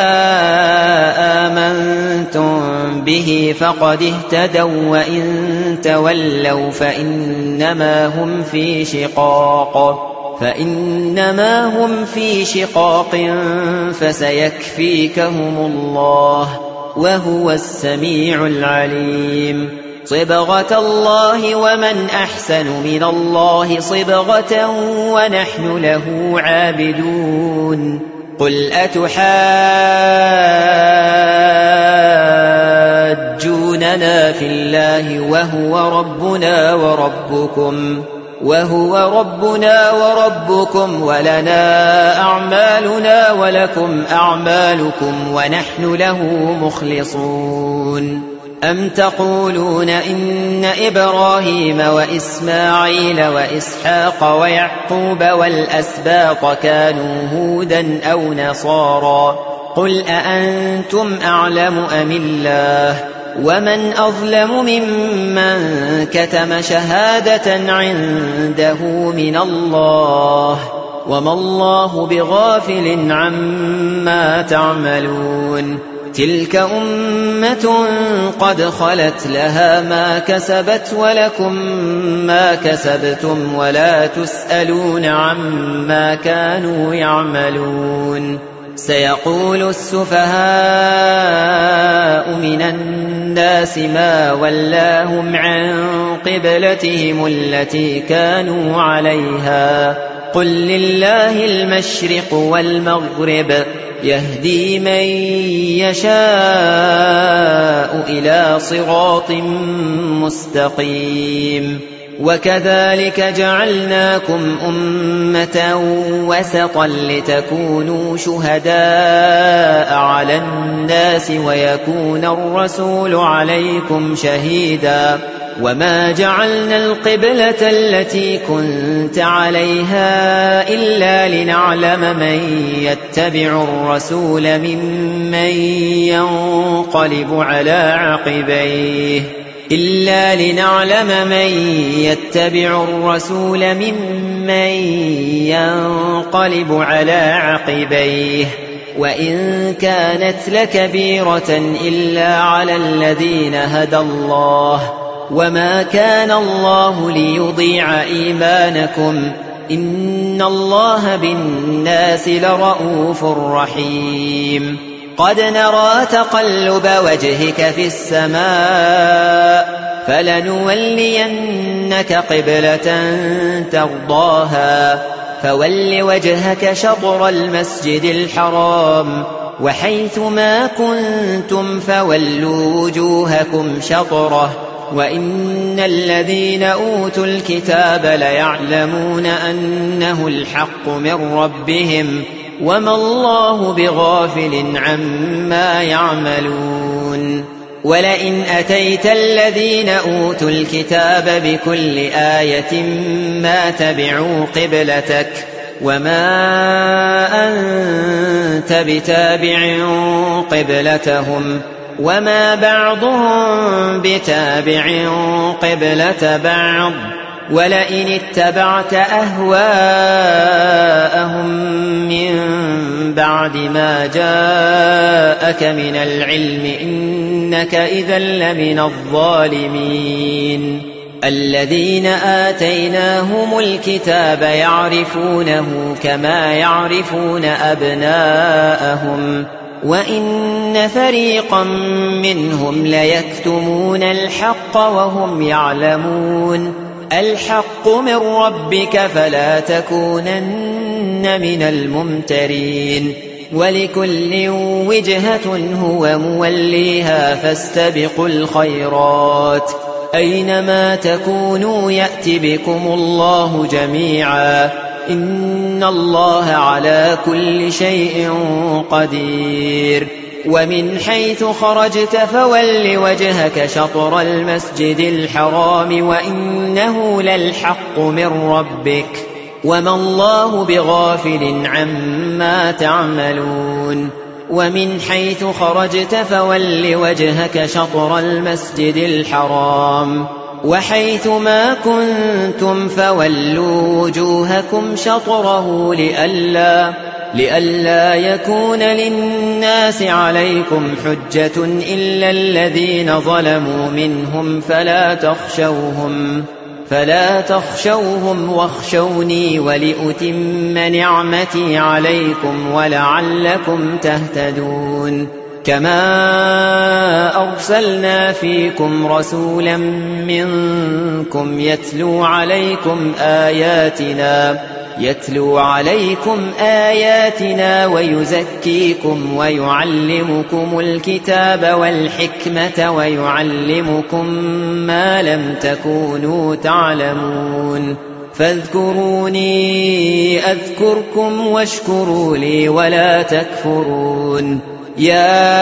آمنتم به فقد اهتدوا وإن تولوا فإنما هم في شقاق فإنما هم في شقاق فسيكفيكهم الله وهو السميع العليم صبغة الله ومن أحسن من الله صبغة ونحن له عابدون قل أتحاجوننا في الله وهو ربنا وربكم وهو ربنا وربكم ولنا أعمالنا ولكم أعمالكم ونحن له مخلصون أم تقولون إن إبراهيم وإسماعيل وإسحاق ويعقوب والأسباط كانوا هودا أو نصارى قل أأنتم أعلم أم الله ومن أظلم ممن كتم شهادة عنده من الله وما الله بغافل عما تعملون تلك أمة قد خلت لها ما كسبت ولكم ما كسبتم ولا تسألون عما كانوا يعملون سيقول السفهاء من الناس ما ولاهم عن قبلتهم التي كانوا عليها قل لله المشرق والمغرب يهدي من يشاء إلى صراط مستقيم وكذلك جعلناكم أمة وسطا لتكونوا شهداء على الناس ويكون الرسول عليكم شهيدا وما جعلنا القبلة التي كنت عليها إلا لنعلم من يتبع الرسول ممن ينقلب على عقبيه إلا لنعلم من يتبع الرسول ممن ينقلب على عقبيه وإن كانت لكبيرة إلا على الذين هدى الله وما كان الله ليضيع إيمانكم إن الله بالناس لرؤوف رحيم قد نرى تقلب وجهك في السماء فلنولينك قبلة ترضاها فول وجهك شطر المسجد الحرام وحيث ما كنتم فولوا وجوهكم شطره وإن الذين أوتوا الكتاب ليعلمون أنه الحق من ربهم وما الله بغافل عما يعملون ولئن أتيت الذين أوتوا الكتاب بكل آية ما تبعوا قبلتك وما أنت بتابع قبلتهم وما بعضهم بتابع قبلة بعض ولئن اتبعت أهواءهم من بعد ما جاءك من العلم إنك إذا لمن الظالمين الذين آتيناهم الكتاب يعرفونه كما يعرفون أبناءهم وإن فريقا منهم ليكتمون الحق وهم يعلمون الحق من ربك فلا تكونن من الممترين ولكل وجهة هو موليها فاستبقوا الخيرات أينما تكونوا يأت بكم الله جميعا إن الله على كل شيء قدير ومن حيث خرجت فول وجهك شطر المسجد الحرام وإنه للحق من ربك وما الله بغافل عما تعملون ومن حيث خرجت فول وجهك شطر المسجد الحرام وحيث ما كنتم فولوا وجوهكم شطره لئلا لئلا يكون للناس عليكم حجة إلا الذين ظلموا منهم فلا تخشوهم فلا تخشوهم واخشوني ولأتم نعمتي عليكم ولعلكم تهتدون كما أرسلنا فيكم رسولا منكم يتلو عليكم آياتنا يتلو عليكم آياتنا ويزكيكم ويعلمكم الكتاب والحكمة ويعلمكم ما لم تكونوا تعلمون فاذكروني أذكركم واشكروا لي ولا تكفرون يا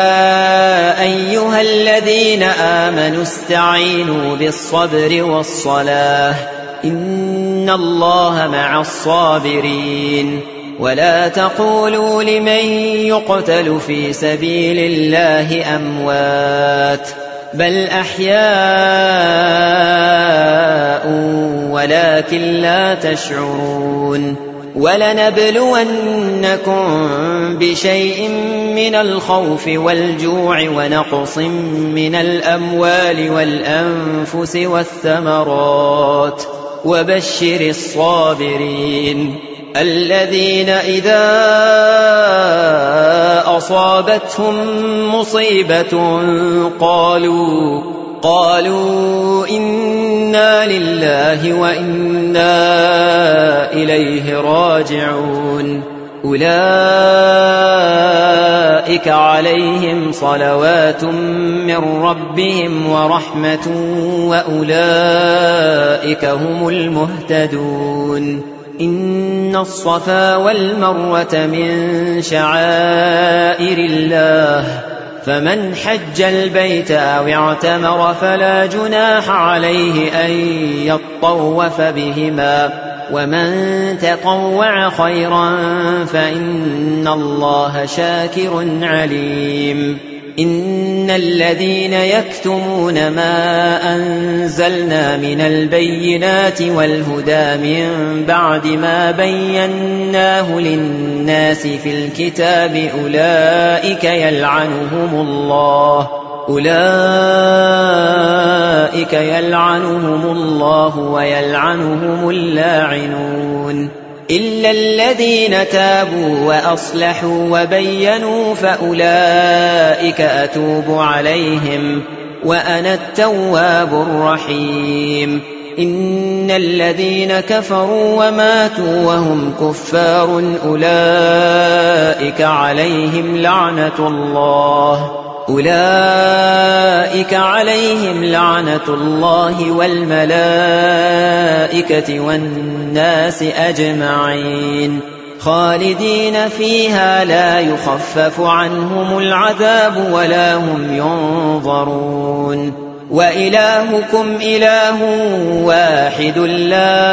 أيها الذين آمنوا استعينوا بالصبر والصلاة إن الله مع الصابرين ولا تقولوا لمن يقتل في سبيل الله أموات بل أحياء ولكن لا تشعرون ولنبلونكم بشيء من الخوف والجوع ونقص من الأموال والأنفس والثمرات وبشر الصابرين الذين إذا أصابتهم مصيبة قالوا قالوا إنا لله وإنا إليه راجعون أولئك عليهم صلوات من ربهم ورحمة وأولئك هم المهتدون إن الصفا والمروة من شعائر الله فمن حج البيت أو اعتمر فلا جناح عليه أن يطوف بهما ومن تطوع خيرا فإن الله شاكر عليم إن الذين يكتمون ما أنزلنا من البينات والهدى من بعد ما بيناه للناس في الكتاب أولئك يلعنهم الله أولئك يلعنهم الله ويلعنهم اللاعنون إلا الذين تابوا وأصلحوا وبينوا فأولئك أتوب عليهم وأنا التواب الرحيم إن الذين كفروا وماتوا وهم كفار أولئك عليهم لعنة الله أولئك عليهم لعنة الله والملائكة والناس أجمعين خالدين فيها لا يخفف عنهم العذاب ولا هم ينظرون وإلهكم إله واحد لا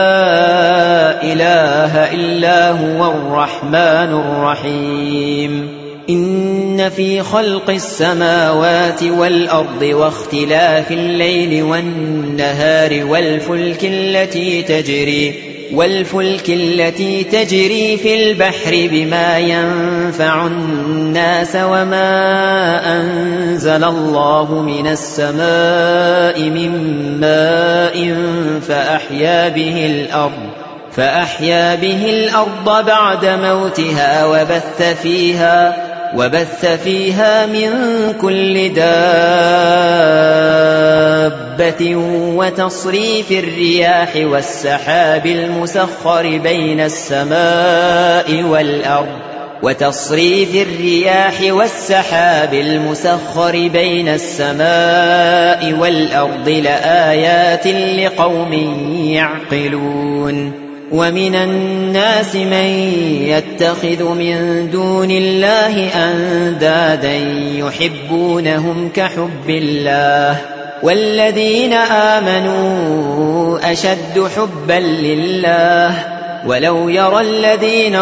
إله إلا هو الرحمن الرحيم إن في خلق السماوات والأرض واختلاف الليل والنهار والفلك التي تجري والفلك التي تجري في البحر بما ينفع الناس وما أنزل الله من السماء من ماء فأحيا به الأرض فأحيا به الأرض بعد موتها وبث فيها وبث فيها من كل دابة وتصريف الرياح والسحاب المسخر بين السماء والأرض وتصريف الرياح والسحاب المسخر بين السماء والأرض لآيات لقوم يعقلون. ومن الناس من يتخذ من دون الله أندادا يحبونهم كحب الله والذين آمنوا أشد حبا لله ولو يرى الذين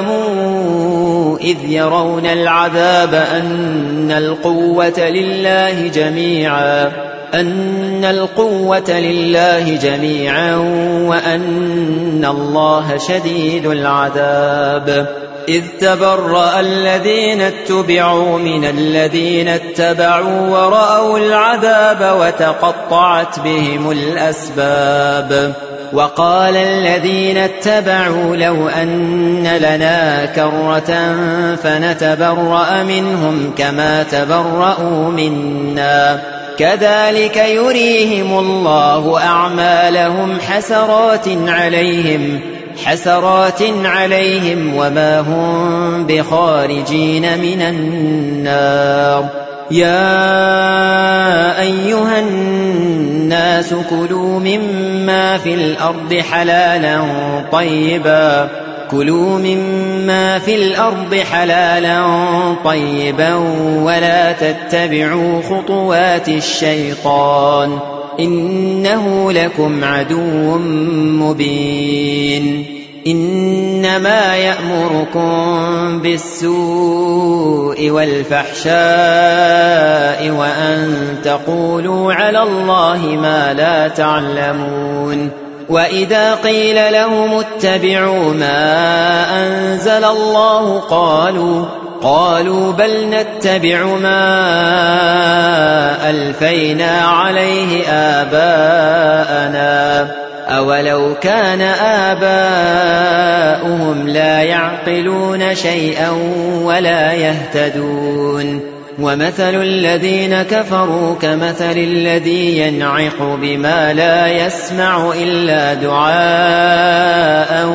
ظلموا إذ يرون العذاب أن القوة لله جميعا أن القوة لله جميعا وأن الله شديد العذاب. إذ تبرأ الذين اتبعوا من الذين اتبعوا ورأوا العذاب وتقطعت بهم الأسباب. وقال الذين اتبعوا لو أن لنا كرة فنتبرأ منهم كما تبرأوا منا كذلك يريهم الله أعمالهم حسرات عليهم حسرات عليهم وما هم بخارجين من النار. يا أيها الناس كلوا مما في الأرض حلالا طيبا كلوا مما في الأرض حلالا طيبا ولا تتبعوا خطوات الشيطان إنه لكم عدو مبين. إنما يأمركم بالسوء والفحشاء وأن تقولوا على الله ما لا تعلمون. وإذا قيل لهم اتبعوا ما أنزل الله قالوا قالوا بل نتبع ما ألفينا عليه آباءنا أولو كان آباؤهم لا يعقلون شيئا ولا يهتدون. ومثل الذين كفروا كمثل الذي ينعق بما لا يسمع إلا دعاء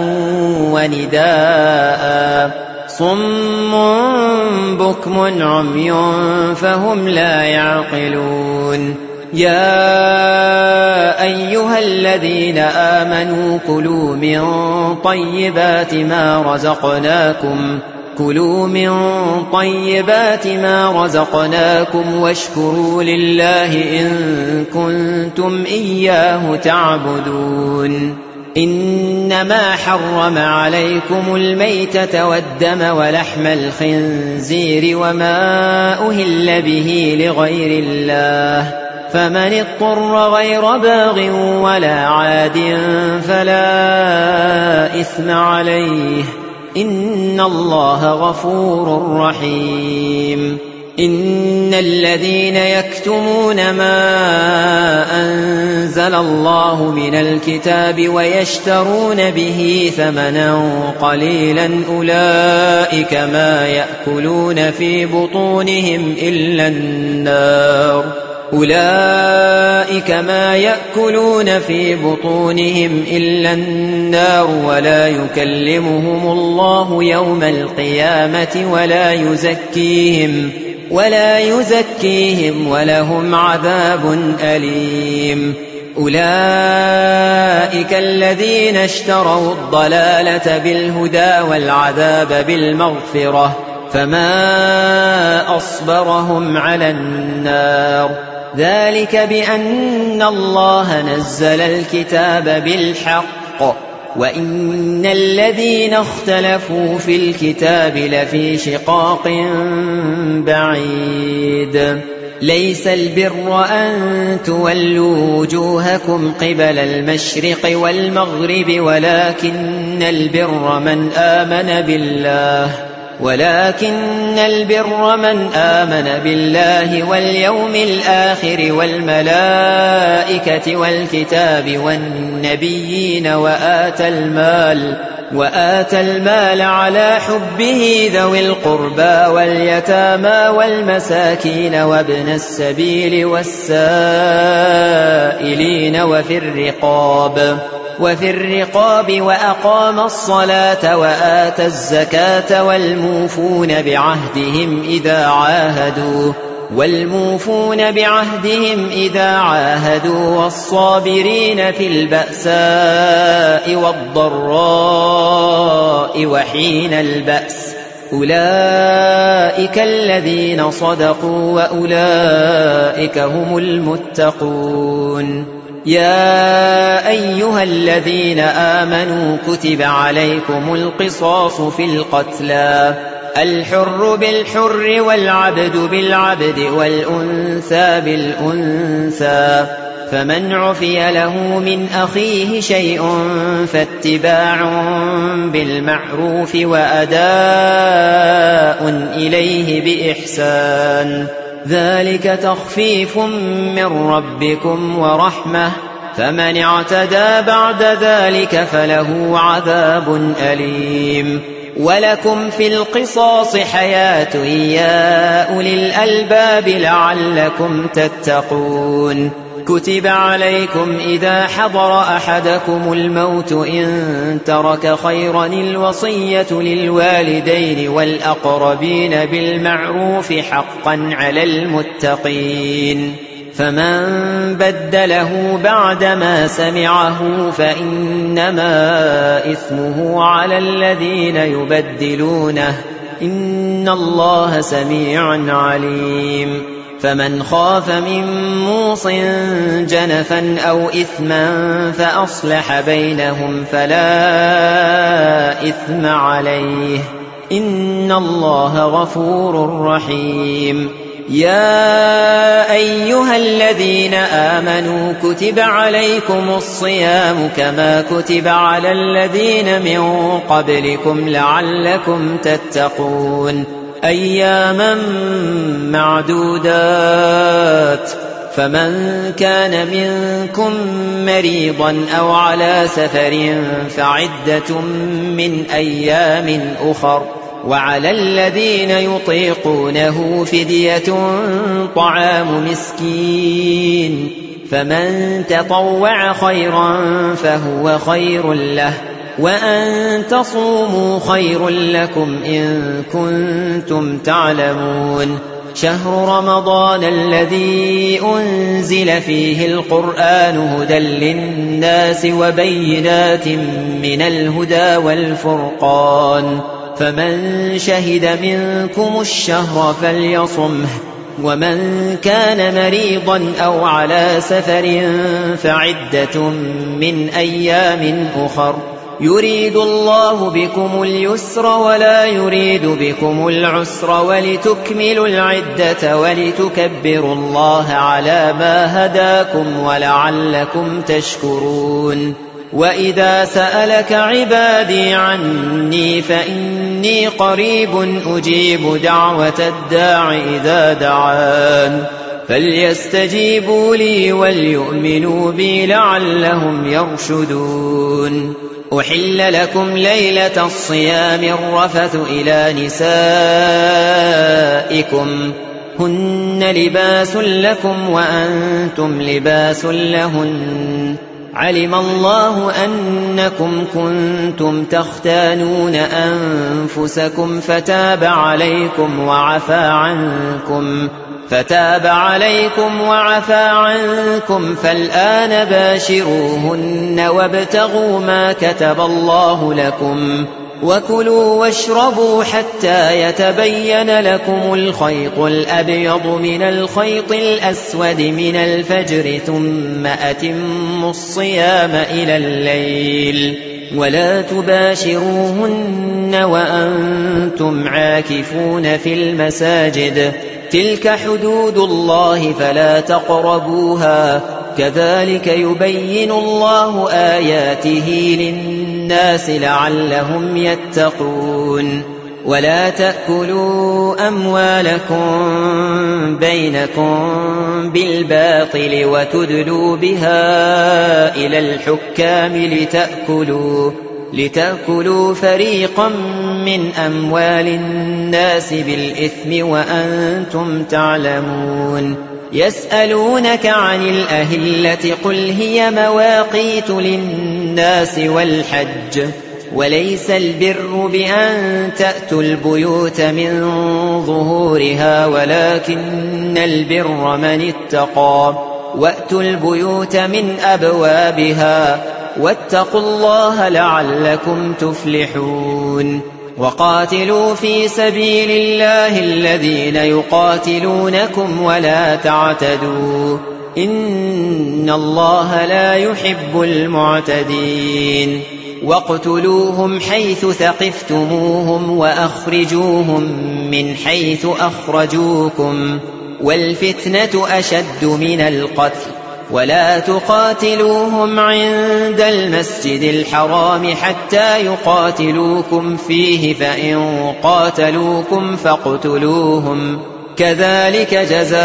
ونداء صم بكم عمي فهم لا يعقلون. يا أيها الذين آمنوا كلوا من طيبات ما رزقناكم كلوا من طيبات ما رزقناكم واشكروا لله إن كنتم إياه تعبدون. إنما حرم عليكم الميتة والدم ولحم الخنزير وما أهل به لغير الله فمن اضطر غير باغ ولا عاد فلا إثم عليه إن الله غفور رحيم. إن الذين يكتمون ما أنزل الله من الكتاب ويشترون به ثمنا قليلا أولئك ما يأكلون في بطونهم إلا النار أولئك ما يأكلون في بطونهم إلا النار ولا يكلمهم الله يوم القيامة ولا يزكيهم ولا يزكيهم ولهم عذاب أليم. أولئك الذين اشتروا الضلالة بالهدى والعذاب بالمغفرة فما أصبرهم على النار ذلك بأن الله نزل الكتاب بالحق وإن الذين اختلفوا في الكتاب لفي شقاق بعيد. ليس البر أن تولوا وجوهكم قبل المشرق والمغرب ولكن البر من آمن بالله ولكن البر من آمن بالله واليوم الآخر والملائكة والكتاب والنبيين وآتى المال وآتى المال على حبه ذوي القربى واليتامى والمساكين وابن السبيل والسائلين وفي الرقاب وفي الرقاب وأقام الصلاة وآتى الزكاة والموفون بعهدهم إذا عاهدوا والموفون بعهدهم إذا عاهدوا والصابرين في البأساء والضراء وحين البأس أولئك الذين صدقوا وأولئك هم المتقون. يا أيها الذين آمنوا كتب عليكم القصاص في القتلى الحر بالحر والعبد بالعبد والأنثى بالأنثى فمن عفي له من أخيه شيء فاتباع بالمعروف وأداء إليه بإحسان ذلك تخفيف من ربكم ورحمة فمن اعتدى بعد ذلك فله عذاب أليم. ولكم في القصاص حياة يا أولي الألباب لعلكم تتقون. كتب عليكم إذا حضر أحدكم الموت إن ترك خيرا الوصية للوالدين والأقربين بالمعروف حقا على المتقين فمن بدله بعدما سمعه فإنما إثمه على الذين يبدلونه إن الله سميع عليم. فمن خاف من موص جنفا أو إثما فأصلح بينهم فلا إثم عليه إن الله غفور رحيم. يا أيها الذين آمنوا كتب عليكم الصيام كما كتب على الذين من قبلكم لعلكم تتقون أياما معدودات فمن كان منكم مريضا أو على سفر فعدة من أيام أخر وعلى الذين يطيقونه فدية طعام مسكين فمن تطوع خيرا فهو خير له وأن تصوموا خير لكم إن كنتم تعلمون. شهر رمضان الذي أنزل فيه القرآن هدى للناس وبينات من الهدى والفرقان فمن شهد منكم الشهر فليصمه ومن كان مريضا أو على سفر فعدة من أيام أخر يريد الله بكم اليسر ولا يريد بكم العسر ولتكملوا العدة ولتكبروا الله على ما هداكم ولعلكم تشكرون. وإذا سألك عبادي عني فإني قريب أجيب دعوة الداع إذا دعان فليستجيبوا لي وليؤمنوا بي لعلهم يرشدون. أحل لكم ليلة الصيام الرفث إلى نسائكم هن لباس لكم وأنتم لباس لهن علم الله أنكم كنتم تختانون أنفسكم فتاب عليكم وعفى عنكم فتاب عليكم وعفى عنكم فالآن باشروهن وابتغوا ما كتب الله لكم وكلوا واشربوا حتى يتبين لكم الخيط الأبيض من الخيط الأسود من الفجر ثم أتموا الصيام إلى الليل ولا تباشروهن وأنتم عاكفون في المساجد تلك حدود الله فلا تقربوها كذلك يبين الله آياته للناس لعلهم يتقون. ولا تأكلوا أموالكم بينكم بالباطل وتدلوا بها إلى الحكام لتأكلوا لتأكلوا فريقا من أموال الناس بالإثم وأنتم تعلمون يسألونك عن الأهلة قل هي مواقيت للناس والحج وليس البر بأن تأتوا البيوت من ظهورها ولكن البر من اتقى وأتوا البيوت من أبوابها واتقوا الله لعلكم تفلحون وقاتلوا في سبيل الله الذين يقاتلونكم ولا تعتدوا إن الله لا يحب المعتدين واقتلوهم حيث ثقفتموهم وأخرجوهم من حيث أخرجوكم والفتنة أشد من القتل ولا تقاتلوهم عند المسجد الحرام حتى يقاتلوكم فيه فإن قاتلوكم فاقتلوهم كذلك جزاء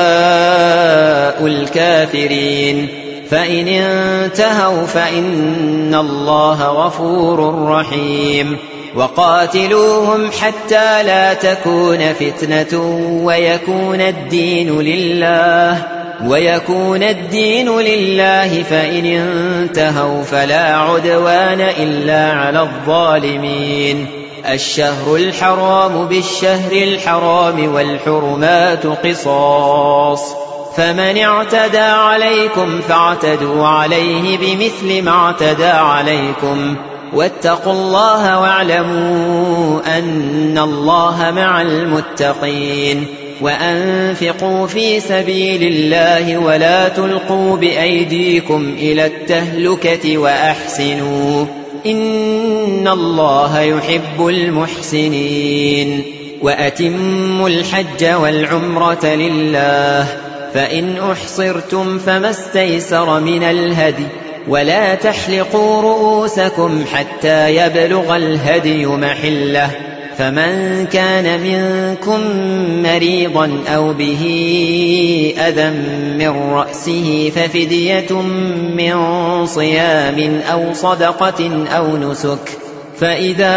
الكافرين فإن انتهوا فإن الله غفور رحيم وقاتلوهم حتى لا تكون فتنة ويكون الدين لله ويكون الدين لله فإن انتهوا فلا عدوان إلا على الظالمين الشهر الحرام بالشهر الحرام والحرمات قصاص فمن اعتدى عليكم فاعتدوا عليه بمثل ما اعتدى عليكم واتقوا الله واعلموا أن الله مع المتقين وأنفقوا في سبيل الله ولا تلقوا بأيديكم إلى التهلكة وأحسنوا إن الله يحب المحسنين وأتموا الحج والعمرة لله فإن أحصرتم فما استيسر من الهدي ولا تحلقوا رؤوسكم حتى يبلغ الهدي محله فمن كان منكم مريضا أو به أذى من رأسه ففدية من صيام أو صدقة أو نسك فإذا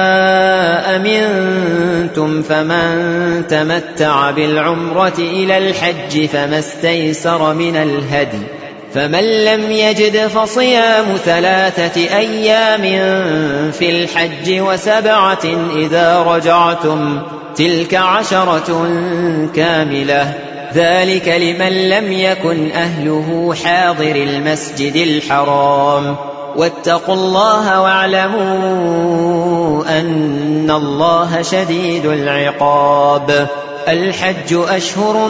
أمنتم فمن تمتع بالعمرة إلى الحج فما استيسر من الهدي فمن لم يجد فصيام ثلاثة أيام في الحج وسبعة إذا رجعتم تلك عشرة كاملة ذلك لمن لم يكن أهله حاضر المسجد الحرام واتقوا الله واعلموا أن الله شديد العقاب الحج أشهر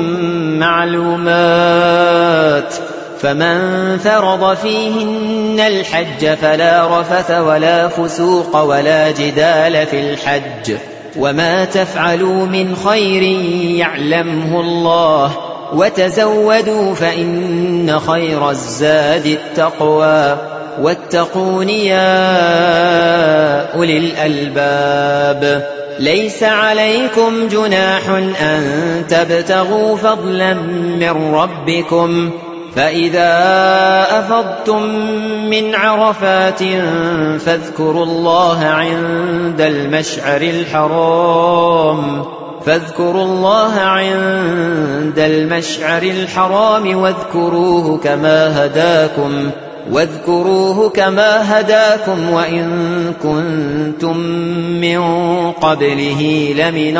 معلومات فمن فرض فيهن الحج فلا رفث ولا فسوق ولا جدال في الحج وما تفعلوا من خير يعلمه الله وتزودوا فإن خير الزاد التقوى واتقون يا أولي الألباب ليس عليكم جناح أن تبتغوا فضلا من ربكم فإذا أفضتم من عرفات فاذكروا الله عند المشعر الحرام فاذكروا الله عند المشعر الحرام واذكروه كما هداكم واذكروه كما هداكم وإن كنتم من قبله لمن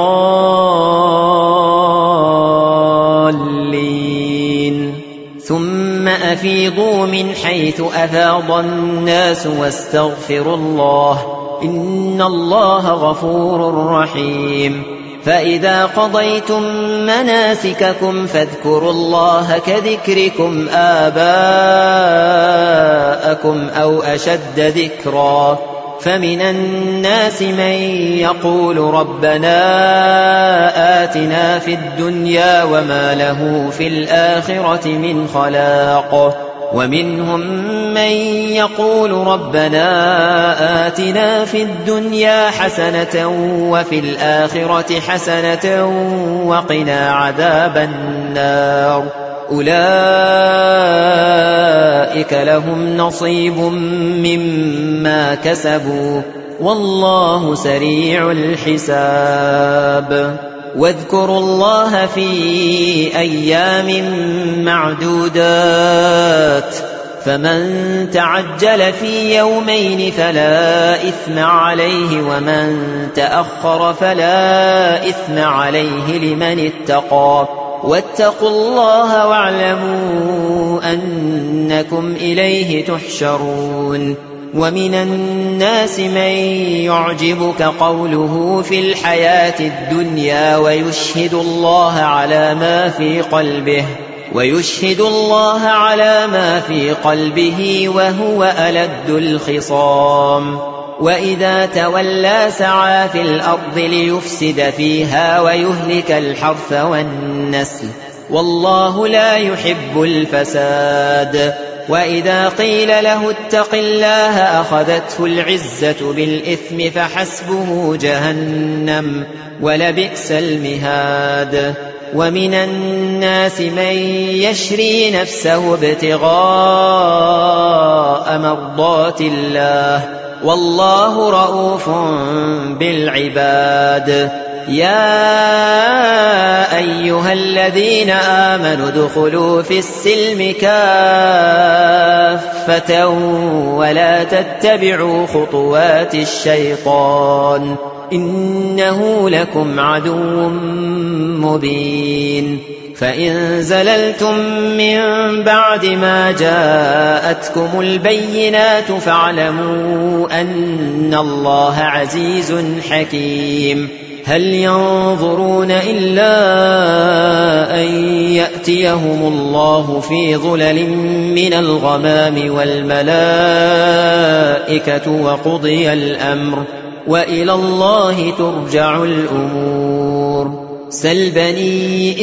الضالين ثم أفيضوا من حيث أفاض الناس واستغفروا الله إن الله غفور رحيم فإذا قضيتم مناسككم فاذكروا الله كذكركم آباءكم أو أشد ذكرا فمن الناس من يقول ربنا آتنا في الدنيا وما له في الآخرة من خلاق ومنهم من يقول ربنا آتنا في الدنيا حسنة وفي الآخرة حسنة وقنا عذاب النار أولئك فأولئك لهم نصيب مما كسبوا والله سريع الحساب. واذكروا الله في أيام معدودات فمن تعجل في يومين فلا إثم عليه ومن تأخر فلا إثم عليه لمن اتقى واتقوا الله واعلموا أنكم إليه تحشرون. ومن الناس من يعجبك قوله في الحياة الدنيا ويشهد الله على ما في قلبه ويشهد الله على ما في قلبه وهو ألد الخصام. وإذا تولى سعى في الأرض ليفسد فيها ويهلك الحرث والنسل والله لا يحب الفساد. وإذا قيل له اتق الله أخذته العزة بالإثم فحسبه جهنم ولبئس المهاد. ومن الناس من يشري نفسه ابتغاء مرضات الله والله رؤوف بالعباد. يا أيها الذين آمنوا ادخلوا في السلم كافة ولا تتبعوا خطوات الشيطان إنه لكم عدو مبين. فإن زللتم من بعد ما جاءتكم البينات فاعلموا أن الله عزيز حكيم. هل ينظرون إلا أن يأتيهم الله في ظلل من الغمام والملائكة وقضي الأمر وإلى الله ترجع الأمور. سل بني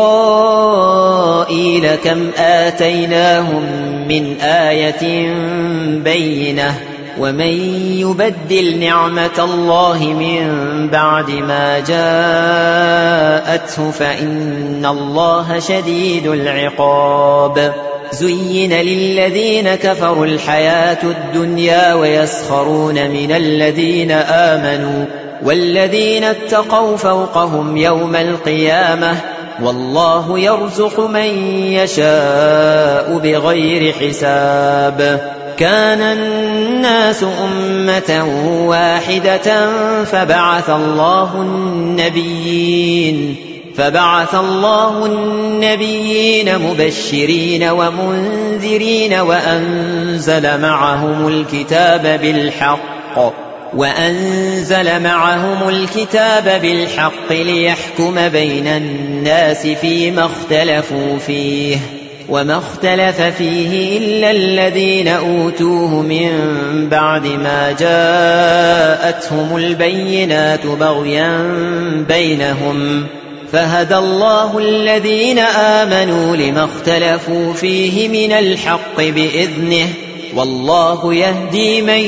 إسرائيل كم آتيناهم من آية بينة ومن يبدل نعمة الله من بعد ما جاءته فإن الله شديد العقاب. زين للذين كفروا الحياة الدنيا ويسخرون من الذين آمنوا والذين اتقوا فوقهم يوم القيامة والله يرزق من يشاء بغير حساب. كان الناس أمة واحدة فبعث الله النبيين فبعث الله النبيين مبشرين ومنذرين وأنزل معهم الكتاب بالحق وأنزل معهم الكتاب بالحق ليحكم بين الناس فيما اختلفوا فيه وما اختلف فيه إلا الذين أوتوه من بعد ما جاءتهم البينات بغيا بينهم فهدى الله الذين آمنوا لما اختلفوا فيه من الحق بإذنه والله يهدي من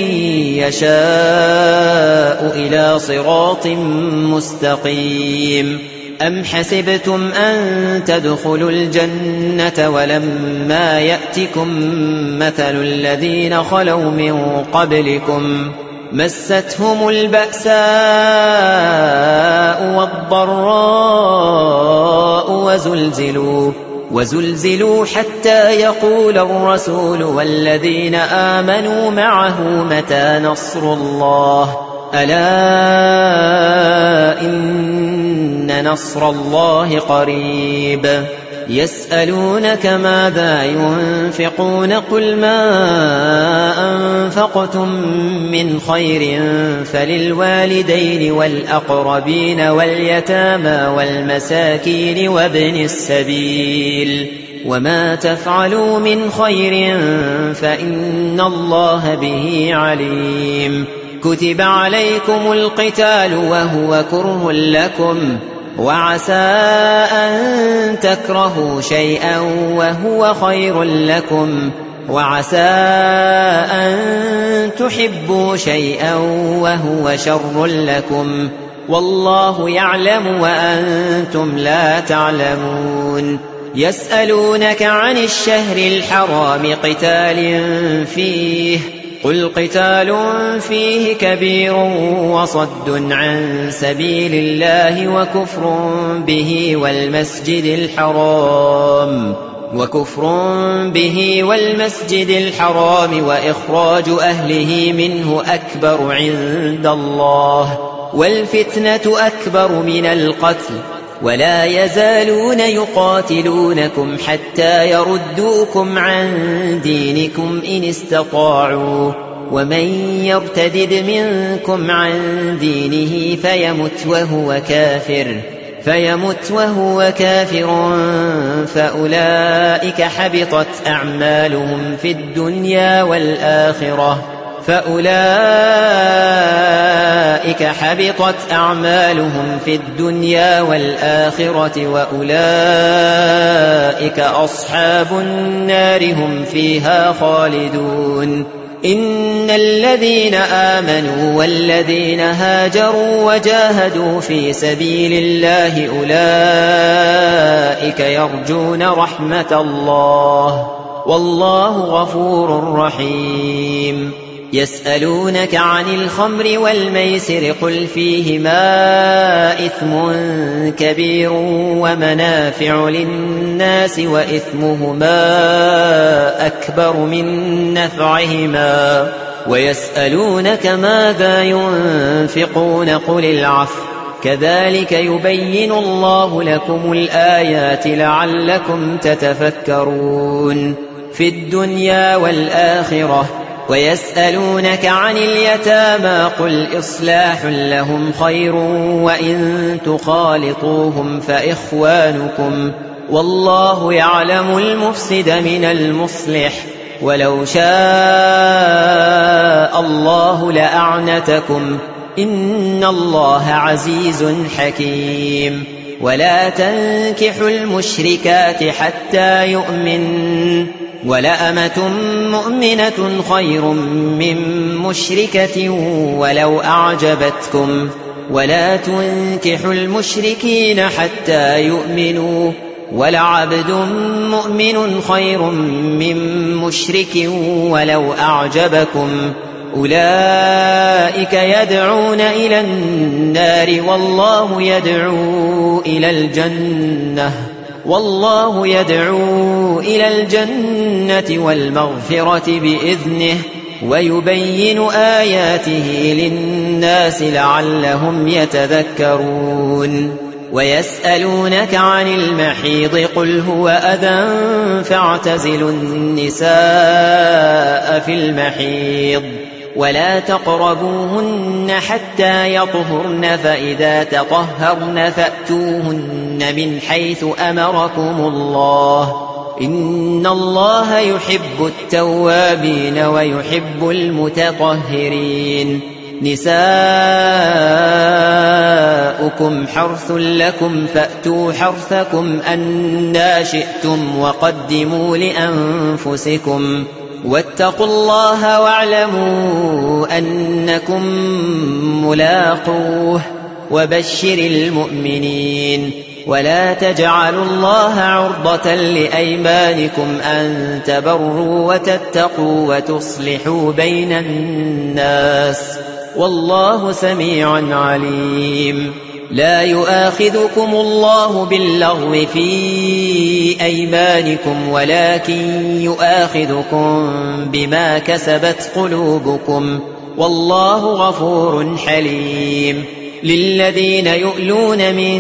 يشاء إلى صراط مستقيم. أم حسبتم أن تدخلوا الجنة ولما يأتكم مثل الذين خلوا من قبلكم مستهم البأساء والضراء وزلزلوا وزلزلوا حتى يقول الرسول والذين آمنوا معه متى نصر الله ألا إن نصر الله قريب. يسألونك ماذا ينفقون قل ما أنفقتم من خير فللوالدين والأقربين واليتامى والمساكين وابن السبيل وما تفعلوا من خير فإن الله به عليم. كتب عليكم القتال وهو كره لكم وعسى أن تكرهوا شيئا وهو خير لكم وعسى أن تحبوا شيئا وهو شر لكم والله يعلم وأنتم لا تعلمون. يسألونك عن الشهر الحرام قتال فيه قل قتال فيه كبير وصد عن سبيل الله وكفر به والمسجد الحرام وكفر به والمسجد الحرام وإخراج أهله منه أكبر عند الله والفتنة أكبر من القتل ولا يزالون يقاتلونكم حتى يردوكم عن دينكم إن استطاعوا ومن يرتدد منكم عن دينه فيمت وهو كافر فيمت وهو كافر فأولئك حبطت أعمالهم في الدنيا والآخرة فأولئك حبطت أعمالهم في الدنيا والآخرة وأولئك أصحاب النار هم فيها خالدون إن الذين آمنوا والذين هاجروا وجاهدوا في سبيل الله أولئك يرجون رحمة الله والله غفور رحيم يسألونك عن الخمر والميسر قل فيهما إثم كبير ومنافع للناس وإثمهما أكبر من نفعهما ويسألونك ماذا ينفقون قل العفو كذلك يبين الله لكم الآيات لعلكم تتفكرون في الدنيا والآخرة ويسألونك عن اليتامى قل إصلاح لهم خير وإن تخالطوهم فإخوانكم والله يعلم المفسد من المصلح ولو شاء الله لأعنتكم إن الله عزيز حكيم ولا تنكحوا المشركات حتى يؤمن ولأمة مؤمنة خير من مشركة ولو أعجبتكم ولا تنكحوا المشركين حتى يؤمنوا ولعبد مؤمن خير من مشرك ولو أعجبكم أولئك يدعون إلى النار والله يدعو إلى الجنة والله يدعو إلى الجنة والمغفرة بإذنه ويبين آياته للناس لعلهم يتذكرون ويسألونك عن المحيض قل هو أذى فاعتزلوا النساء في المحيض ولا تقربوهن حتى يطهرن فإذا تطهرن فأتوهن من حيث أمركم الله إن الله يحب التوابين ويحب المتطهرين نساؤكم حرث لكم فأتوا حرثكم أنى شئتم وقدموا لأنفسكم واتقوا الله واعلموا أنكم ملاقوه وبشر المؤمنين ولا تجعلوا الله عرضة لأيمانكم أن تبروا وتتقوا وتصلحوا بين الناس والله سميع عليم لا يؤاخذكم الله باللغو في أيمانكم ولكن يؤاخذكم بما كسبت قلوبكم والله غفور حليم للذين يؤلون من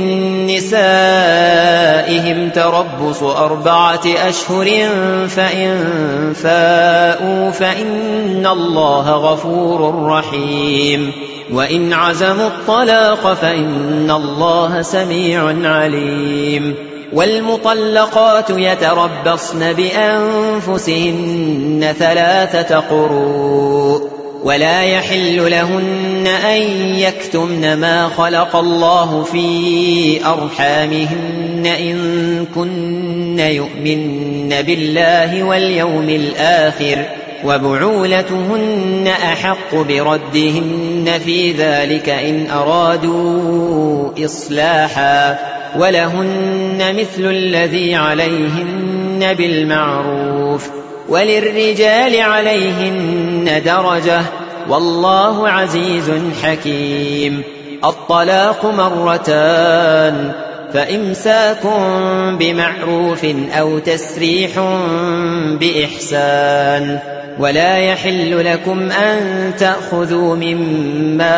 نسائهم تربص أربعة أشهر فإن فاءوا فإن الله غفور رحيم وإن عزموا الطلاق فإن الله سميع عليم والمطلقات يتربصن بأنفسهن ثلاثة قروء ولا يحل لهن أن يكتمن ما خلق الله في أرحامهن إن كن يؤمن بالله واليوم الآخر وبعولتهن أحق بردهن في ذلك إن أرادوا إصلاحا ولهن مثل الذي عليهن بالمعروف وللرجال عليهن درجة والله عزيز حكيم. الطلاق مرتان فإمساك بمعروف أو تسريح بإحسان ولا يحل لكم أن تأخذوا مما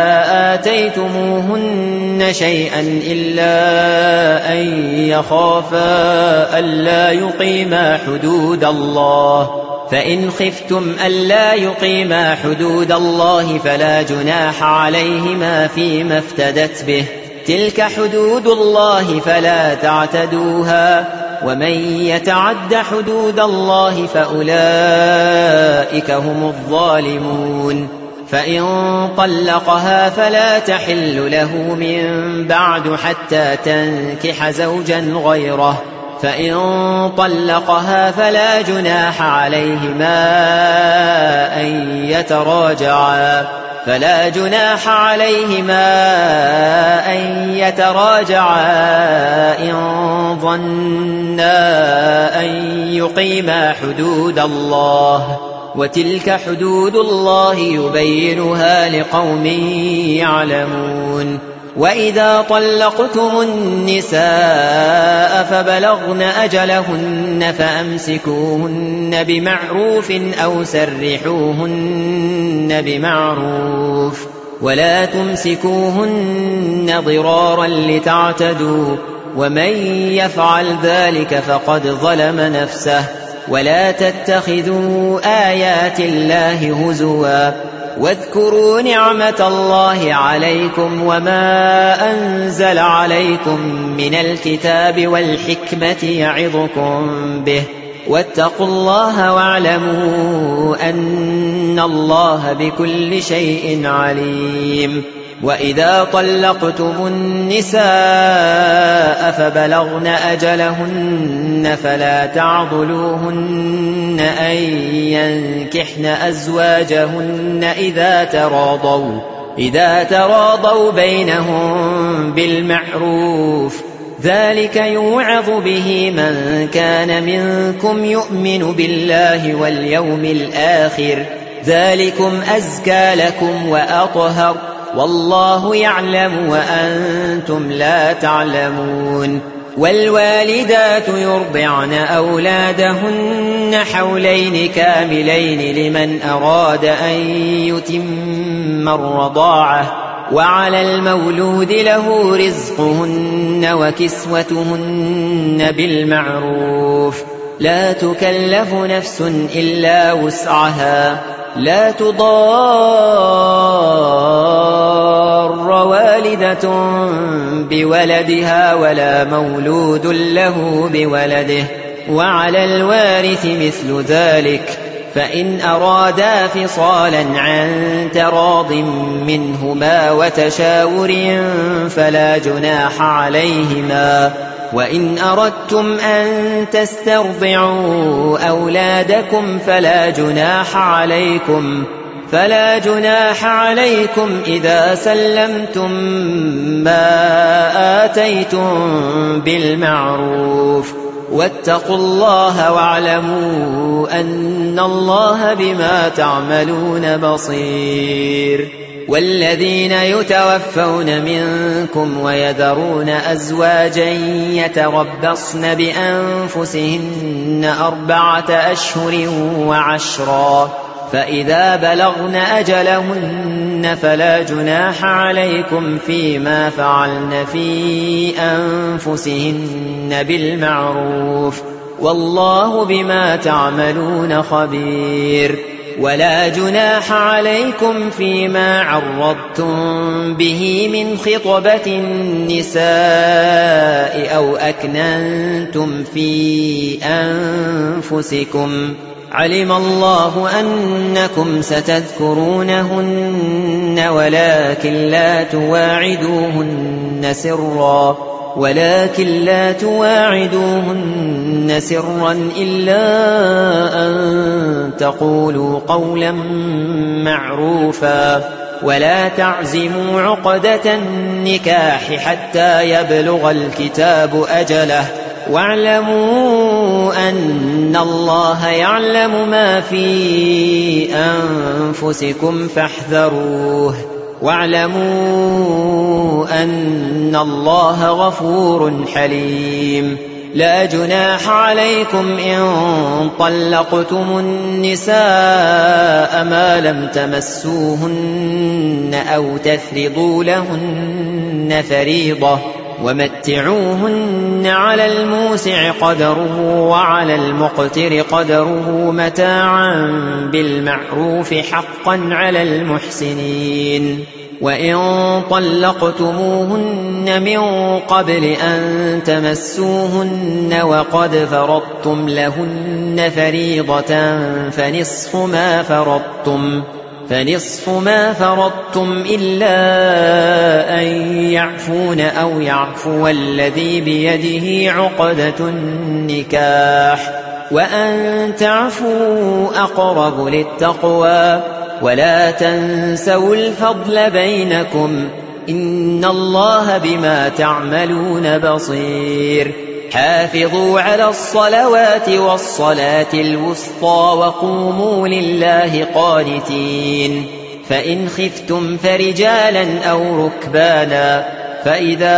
آتيتموهن شيئا إلا أن يخافا ألا يقيما حدود الله فإن خفتم ألا يقيما حدود الله فلا جناح عليهما فيما افتدت به تلك حدود الله فلا تعتدوها ومن يتعد حدود الله فأولئك هم الظالمون. فإن طلقها فلا تحل له من بعد حتى تنكح زوجا غيره فإن طلقها فلا جناح عليهما أن يتراجعا فلا جناح عليهما أن يتراجعا إن ظنا أن يقيما حدود الله وتلك حدود الله يبينها لقوم يعلمون. وإذا طلقتم النساء فبلغن أجلهن فأمسكوهن بمعروف أو سرحوهن بمعروف ولا تمسكوهن ضرارا لتعتدوا ومن يفعل ذلك فقد ظلم نفسه. ولا تتخذوا آيات الله هزوا واذكروا نعمة الله عليكم وما أنزل عليكم من الكتاب والحكمة يعظكم به واتقوا الله واعلموا أن الله بكل شيء عليم. وإذا طلقتم النساء فبلغن أجلهن فلا تعضلوهن أن ينكحن أزواجهن إذا تراضوا إذا تراضوا بينهم بالمعروف ذلك يوعظ به من كان منكم يؤمن بالله واليوم الآخر ذلكم أزكى لكم وأطهر والله يعلم وأنتم لا تعلمون. والوالدات يرضعن أولادهن حولين كاملين لمن أراد أن يتم الرضاعة وعلى المولود له رزقهن وكسوتهن بالمعروف لا تكلف نفس إلا وسعها لا تضار والدة بولدها ولا مولود له بولده وعلى الوارث مثل ذلك فإن أرادا فصالا عن تراض منهما وتشاور فلا جناح عليهما. وإن أردتم أن تسترضعوا أولادكم فلا جناح عليكم فلا جناح عليكم إذا سلمتم ما آتيتم بالمعروف واتقوا الله واعلموا أن الله بما تعملون بصير. والذين يتوفون منكم ويذرون أزواجا يتربصن بأنفسهن أربعة أشهر وعشرا فإذا بلغن أجلهن فلا جناح عليكم فيما فعلن في أنفسهن بالمعروف والله بما تعملون خبير. ولا جناح عليكم فيما عرضتم به من خطبة النساء أو أكننتم في أنفسكم علم الله أنكم ستذكرونهن ولكن لا تواعدوهن سرا ولكن لا تواعدوهن سرا إلا أن تقولوا قولا معروفا ولا تعزموا عقدة النكاح حتى يبلغ الكتاب أجله واعلموا أن الله يعلم ما في أنفسكم فاحذروه واعلموا أن الله غفور حليم. لا جناح عليكم إن طلقتم النساء ما لم تمسوهن أو تفرضوا لهن فريضة ومتعوهن على الموسع قدره وعلى المقتر قدره متاعا بالمعروف حقا على المحسنين. وإن طلقتموهن من قبل أن تمسوهن وقد فرضتم لهن فريضة فنصف ما فرضتم فنصف ما فرضتم إلا أن يعفون أو يعفو الذي بيده عقدة النكاح وأن تعفوا أقرب للتقوى ولا تنسوا الفضل بينكم إن الله بما تعملون بصير. حافظوا على الصلوات والصلاة الوسطى وقوموا لله قانتين. فإن خفتم فرجالا أو ركبانا فإذا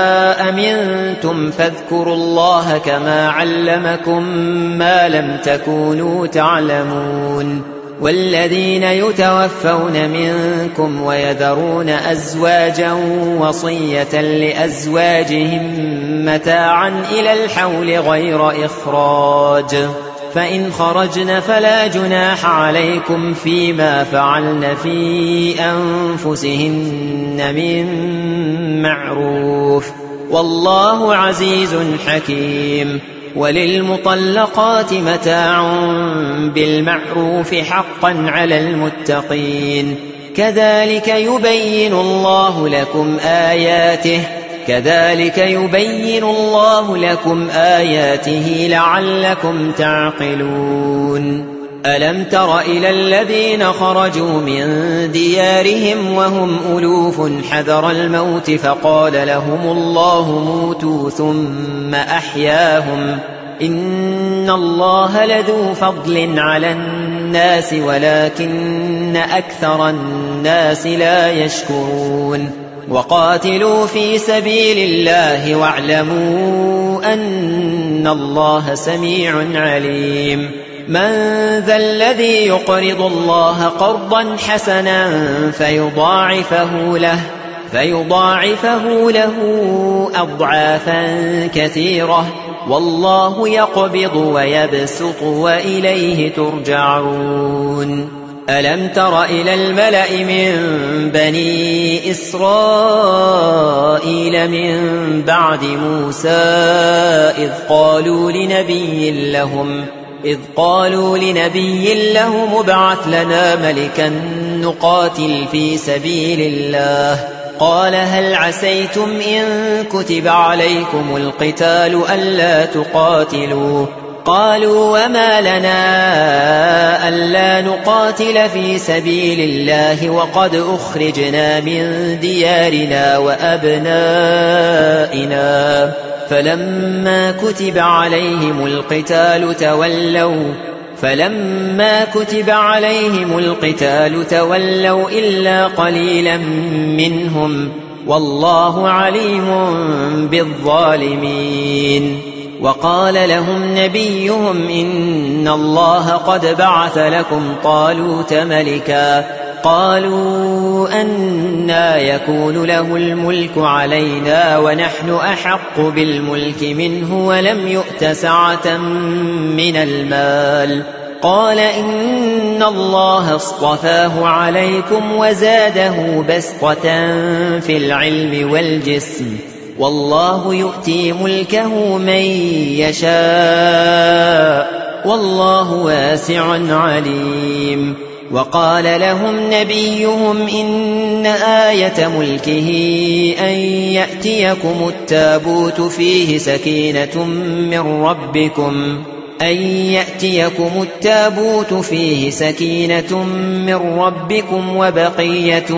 أمنتم فاذكروا الله كما علمكم ما لم تكونوا تعلمون. والذين يتوفون منكم ويذرون أزواجا وصية لأزواجهم متاعا إلى الحول غير إخراج فإن خرجن فلا جناح عليكم فيما فعلن في أنفسهن من معروف والله عزيز حكيم. وللمطلقات متاع بالمعروف حقا على المتقين. كذلك يبين الله لكم آياته كذلك يبين الله لكم آياته لعلكم تعقلون. ألم تر إلى الذين خرجوا من ديارهم وهم ألوف حذر الموت فقال لهم الله موتوا ثم أحياهم إن الله لذو فضل على الناس ولكن أكثر الناس لا يشكرون. وقاتلوا في سبيل الله واعلموا أن الله سميع عليم. من ذا الذي يقرض الله قرضا حسنا فيضاعفه له فيضاعفه له أضعافا كثيرة والله يقبض ويبسط وإليه ترجعون. ألم تر إلى الملأ من بني إسرائيل من بعد موسى إذ قالوا لنبي لهم إذ قالوا لنبي لهم ابعث لنا ملكا نقاتل في سبيل الله قال هل عسيتم إن كتب عليكم القتال ألا تقاتلوا قالوا وما لنا ألا نقاتل في سبيل الله وقد أخرجنا من ديارنا وأبنائنا فلما كتب عليهم القتال تولوا فلما كتب عليهم القتال تولوا إلا قليلا منهم والله عليم بالظالمين. وقال لهم نبيهم إن الله قد بعث لكم طالوت ملكا قالوا أنى يكون له الملك علينا ونحن أحق بالملك منه ولم يؤت سعة من المال قال إن الله اصطفاه عليكم وزاده بسطة في العلم والجسم والله يؤتي ملكه من يشاء والله واسع عليم. وقال لهم نبيهم إن آية ملكه أن يأتيكم التابوت فيه سكينة من ربكم أن يأتيكم التابوت فيه سكينة من ربكم وبقية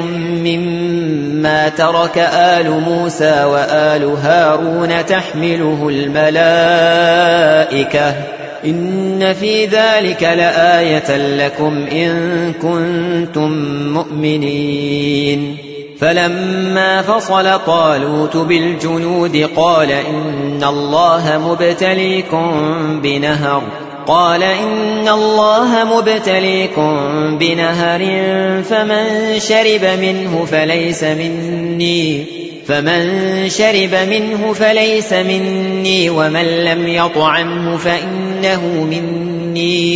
مما ترك آل موسى وآل هارون تحمله الملائكة إن في ذلك لآية لكم إن كنتم مؤمنين. فلما فصل طالوت بالجنود قال إن الله مبتليكم بنهر قال إن الله مبتليكم بنهر فمن شرب منه فليس مني فمن شرب منه فليس مني ومن لم يطعمه فإنه مني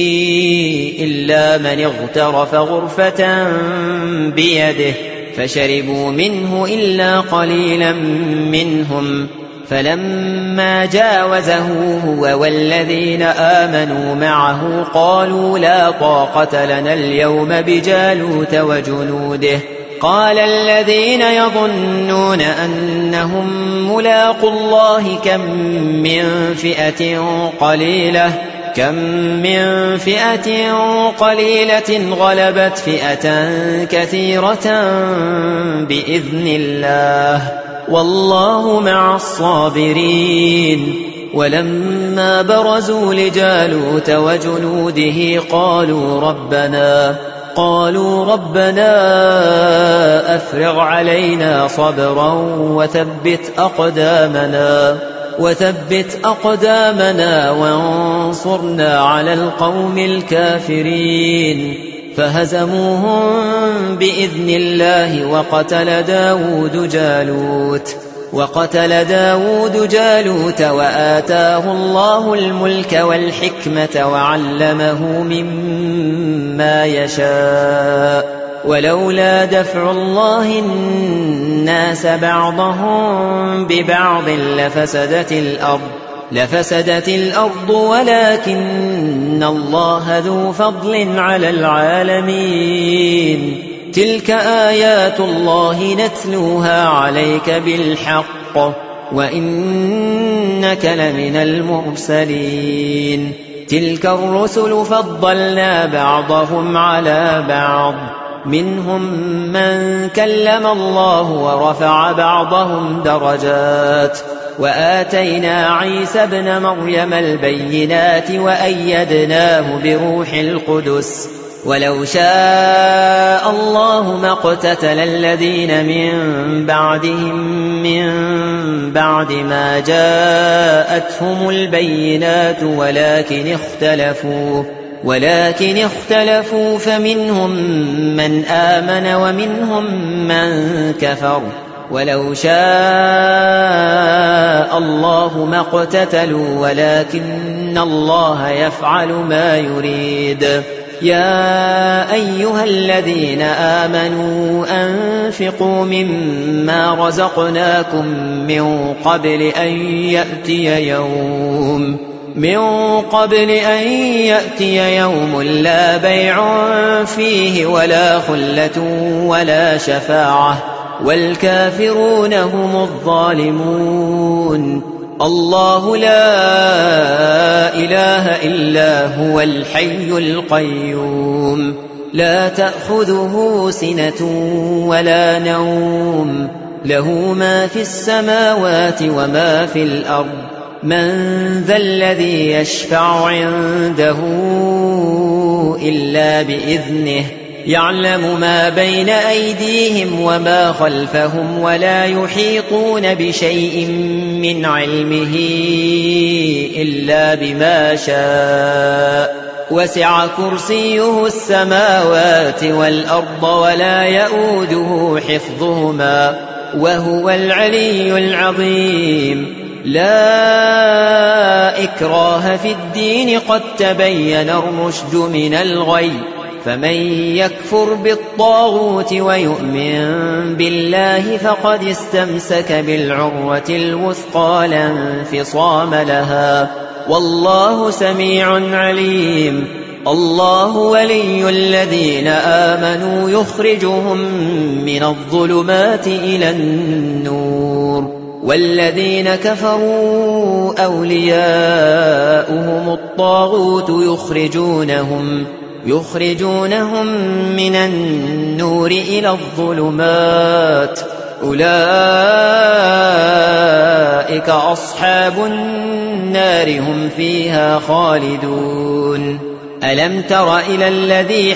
إلا من اغترف غرفة بيده فشربوا منه إلا قليلا منهم. فلما جاوزه هو والذين آمنوا معه قالوا لا طاقة لنا اليوم بجالوت وجنوده. قال الذين يظنون أنهم ملاقوا الله كم من فئة قليلة كم من فئة قليلة غلبت فئة كثيرة بإذن الله والله مع الصابرين. ولما برزوا لجالوت وجنوده قالوا ربنا قالوا ربنا أفرغ علينا صبرا وثبت أقدامنا وثبت أقدامنا وانصرنا على القوم الكافرين. فهزموهم بإذن الله وقتل داود جالوت وقتل داود جالوت وآتاه الله الملك والحكمة وعلمه مما يشاء ولولا دفع الله الناس بعضهم ببعض لفسدت الأرض لفسدت الأرض ولكن الله ذو فضل على العالمين. تلك آيات الله نتلوها عليك بالحق وإنك لمن المرسلين. تلك الرسل فضلنا بعضهم على بعض منهم من كلم الله ورفع بعضهم درجات وآتينا عيسى ابن مريم البينات وأيدناه بروح القدس ولو شاء الله ما اقتتل الذين من بعدهم من بعد ما جاءتهم البينات ولكن اختلفوا ولكن اختلفوا فمنهم من آمن ومنهم من كفر ولو شاء الله ما اقتتلوا ولكن الله يفعل ما يريد. يا أيها الذين آمنوا أنفقوا مما رزقناكم من قبل أن يأتي يوم من قبل أن يأتي يوم لا بيع فيه ولا خلة ولا شفاعة والكافرون هم الظالمون. الله لا إله إلا هو الحي القيوم لا تأخذه سنة ولا نوم له ما في السماوات وما في الأرض من ذا الذي يشفع عنده إلا بإذنه يعلم ما بين أيديهم وما خلفهم ولا يحيطون بشيء من علمه إلا بما شاء وسع كرسيه السماوات والأرض ولا يؤوده حفظهما وهو العلي العظيم. لا إكراه في الدين قد تبين الرشد من الغي فمن يكفر بالطاغوت ويؤمن بالله فقد استمسك بالعروة الوثقى لا انفصام لها والله سميع عليم. الله ولي الذين آمنوا يخرجهم من الظلمات إلى النور والذين كفروا أولياؤهم الطاغوت يخرجونهم يخرجونهم من النور إلى الظلمات أولئك أصحاب النار هم فيها خالدون ألم تر إلى الذي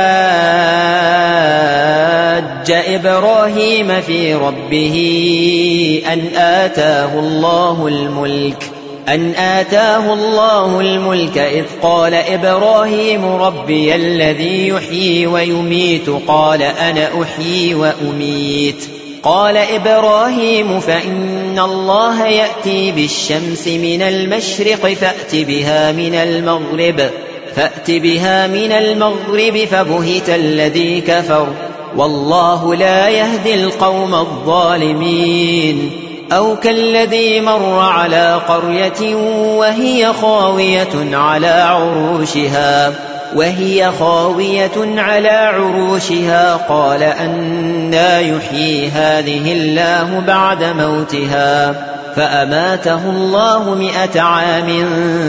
حاج إبراهيم في ربه أن آتاه الله الملك أن آتاه الله الملك إذ قال إبراهيم ربي الذي يحيي ويميت قال أنا أحيي وأميت قال إبراهيم فإن الله يأتي بالشمس من المشرق فأت بها من المغرب فأت بها من المغرب فبهت الذي كفر والله لا يهدي القوم الظالمين أو كالذي مر على قرية وهي خاوية على عروشها وهي خاوية على عروشها قال أنى يحيي هذه الله بعد موتها فأماته الله مئة عام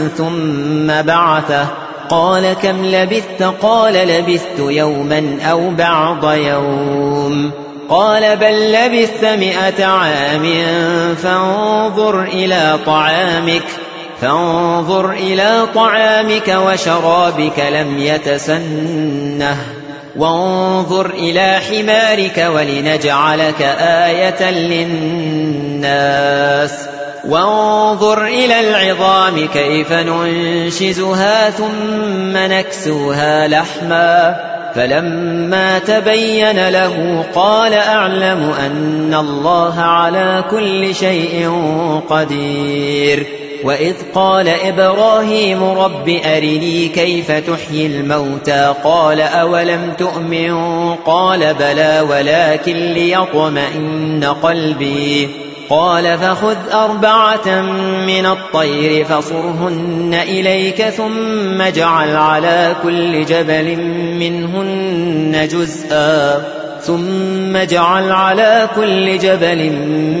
ثم بعثه قال كم لبثت قال لبثت يوما أو بعض يوم قال بل لبثت مئة عام فانظر إلى طعامك فانظر إلى طعامك وشرابك لم يتسنه وانظر إلى حمارك ولنجعلك آية للناس وانظر إلى العظام كيف ننشزها ثم نكسوها لحما فلما تبين له قال أعلم أن الله على كل شيء قدير وإذ قال إبراهيم رب أرني كيف تحيي الموتى قال أولم تؤمن قال بلى ولكن ليطمئن قلبي قال فخذ أربعة من الطير فصرهن إليك ثم اجعل على كل جبل منهن جزءا ثم اجعل على كل جبل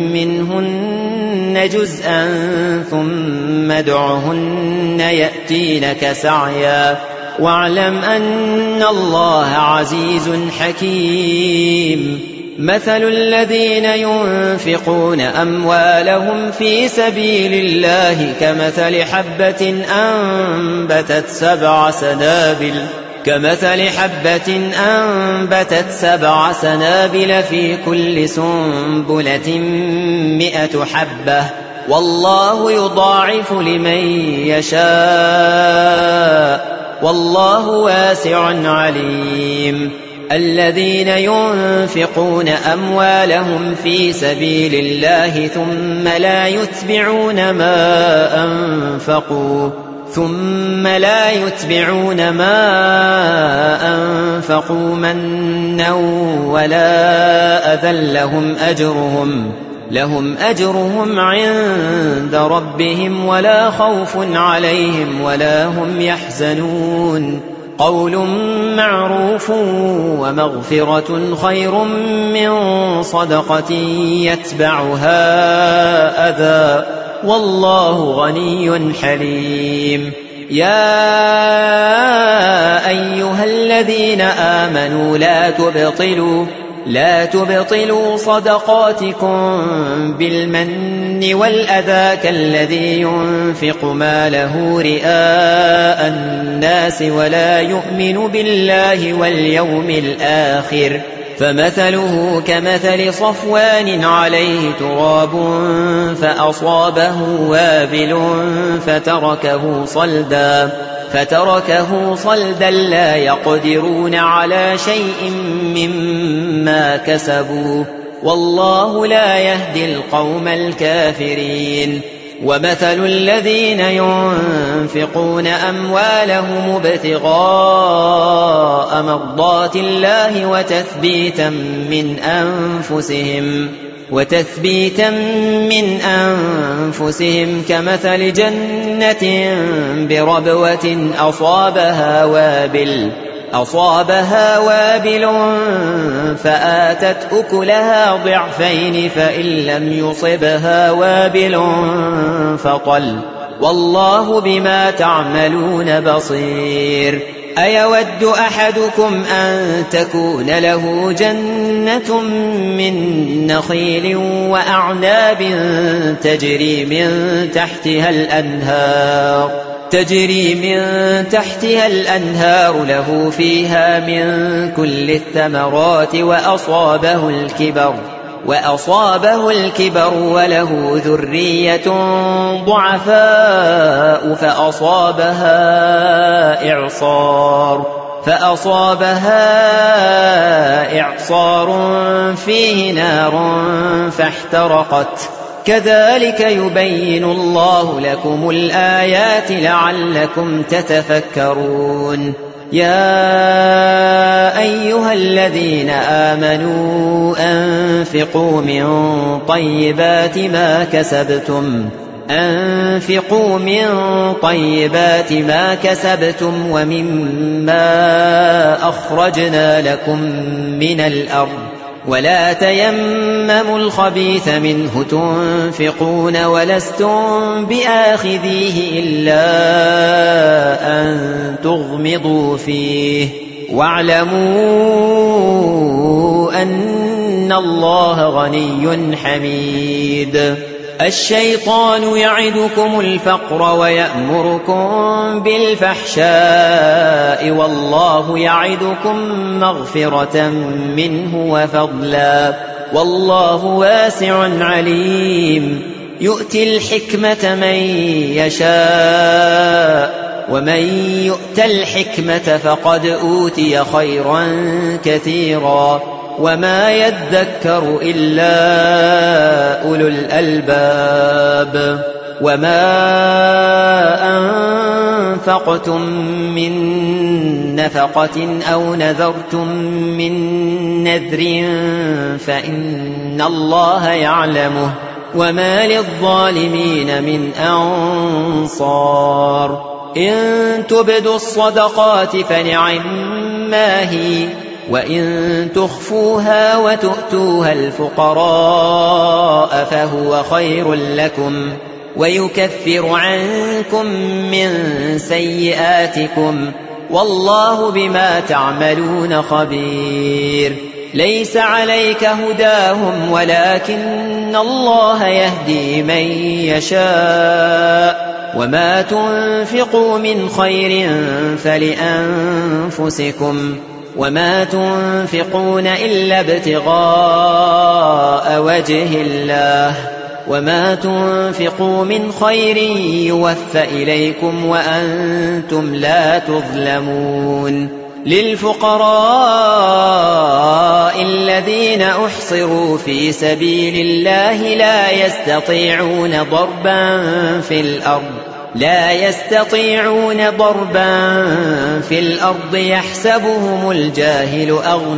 منهن جزءا ثم ادعهن يأتينك سعيا واعلم أن الله عزيز حكيم مثل الذين ينفقون أموالهم في سبيل الله كمثل حبة أنبتت سبع سنابل كمثل حبة أنبتت سبع سنابل في كل سنبلة مئة حبة والله يضاعف لمن يشاء والله واسع عليم الذين ينفقون أموالهم في سبيل الله ثم لا يتبعون ما أنفقوا ثم لا يتبعون ما أنفقوا منا ولا أذى لهم أجرهم لهم أجرهم عند ربهم ولا خوف عليهم ولا هم يحزنون قول معروف ومغفرة خير من صدقة يتبعها أذى والله غني حليم يا أيها الذين آمنوا لا تبطلوا لا تبطلوا صدقاتكم بالمن والأذى كالذي ينفق ماله رئاء الناس ولا يؤمن بالله واليوم الآخر فمثله كمثل صفوان عليه تراب فأصابه وابل فتركه صلدا فتركه صلدا لا يقدرون على شيء مما كسبوا والله لا يهدي القوم الكافرين ومثل الذين ينفقون أموالهم ابتغاء مرضات الله وتثبيتا من أنفسهم وتثبيتا من أنفسهم كمثل جنة بربوة أصابها وابل أصابها وابل فآتت أكلها ضعفين فإن لم يصبها وابل فطل والله بما تعملون بصير أيود أحدكم أن تكون له جنة من نخيل وأعناب تجري من تحتها الأنهار تجري من تحتها الأنهار له فيها من كل الثمرات وأصابه الكبر وأصابه الكبر وله ذرية ضعفاء فأصابها إعصار فأصابها إعصار فيه نار فاحترقت كذلك يبين الله لكم الآيات لعلكم تتفكرون يا أيها الذين آمنوا أنفقوا من طيبات ما كسبتم أنفقوا من طيبات ما كسبتم ومما أخرجنا لكم من الأرض ولا تيمموا الخبيث منه تنفقون ولستم بآخذيه إلا أن تغمضوا فيه واعلموا أن الله غني حميد الشيطان يعدكم الفقر ويأمركم بالفحشاء والله يعدكم مغفرة منه وفضلا والله واسع عليم يؤتي الحكمة من يشاء ومن يؤت الحكمة فقد أوتي خيرا كثيرا وما يذكر إلا أولو الألباب وما أنفقتم من نفقة أو نذرتم من نذر فإن الله يعلمه وما للظالمين من أنصار إن تبدوا الصدقات فنعما هي وإن تخفوها وتؤتوها الفقراء فهو خير لكم ويكفر عنكم من سيئاتكم والله بما تعملون خبير ليس عليك هداهم ولكن الله يهدي من يشاء وما تنفقوا من خير فلأنفسكم وما تنفقون إلا ابتغاء وجه الله وما تنفقوا من خير يوفى إليكم وأنتم لا تظلمون للفقراء الذين أحصروا في سبيل الله لا يستطيعون ضربا في الأرض لا يستطيعون ضربا في الأرض يحسبهم الجاهل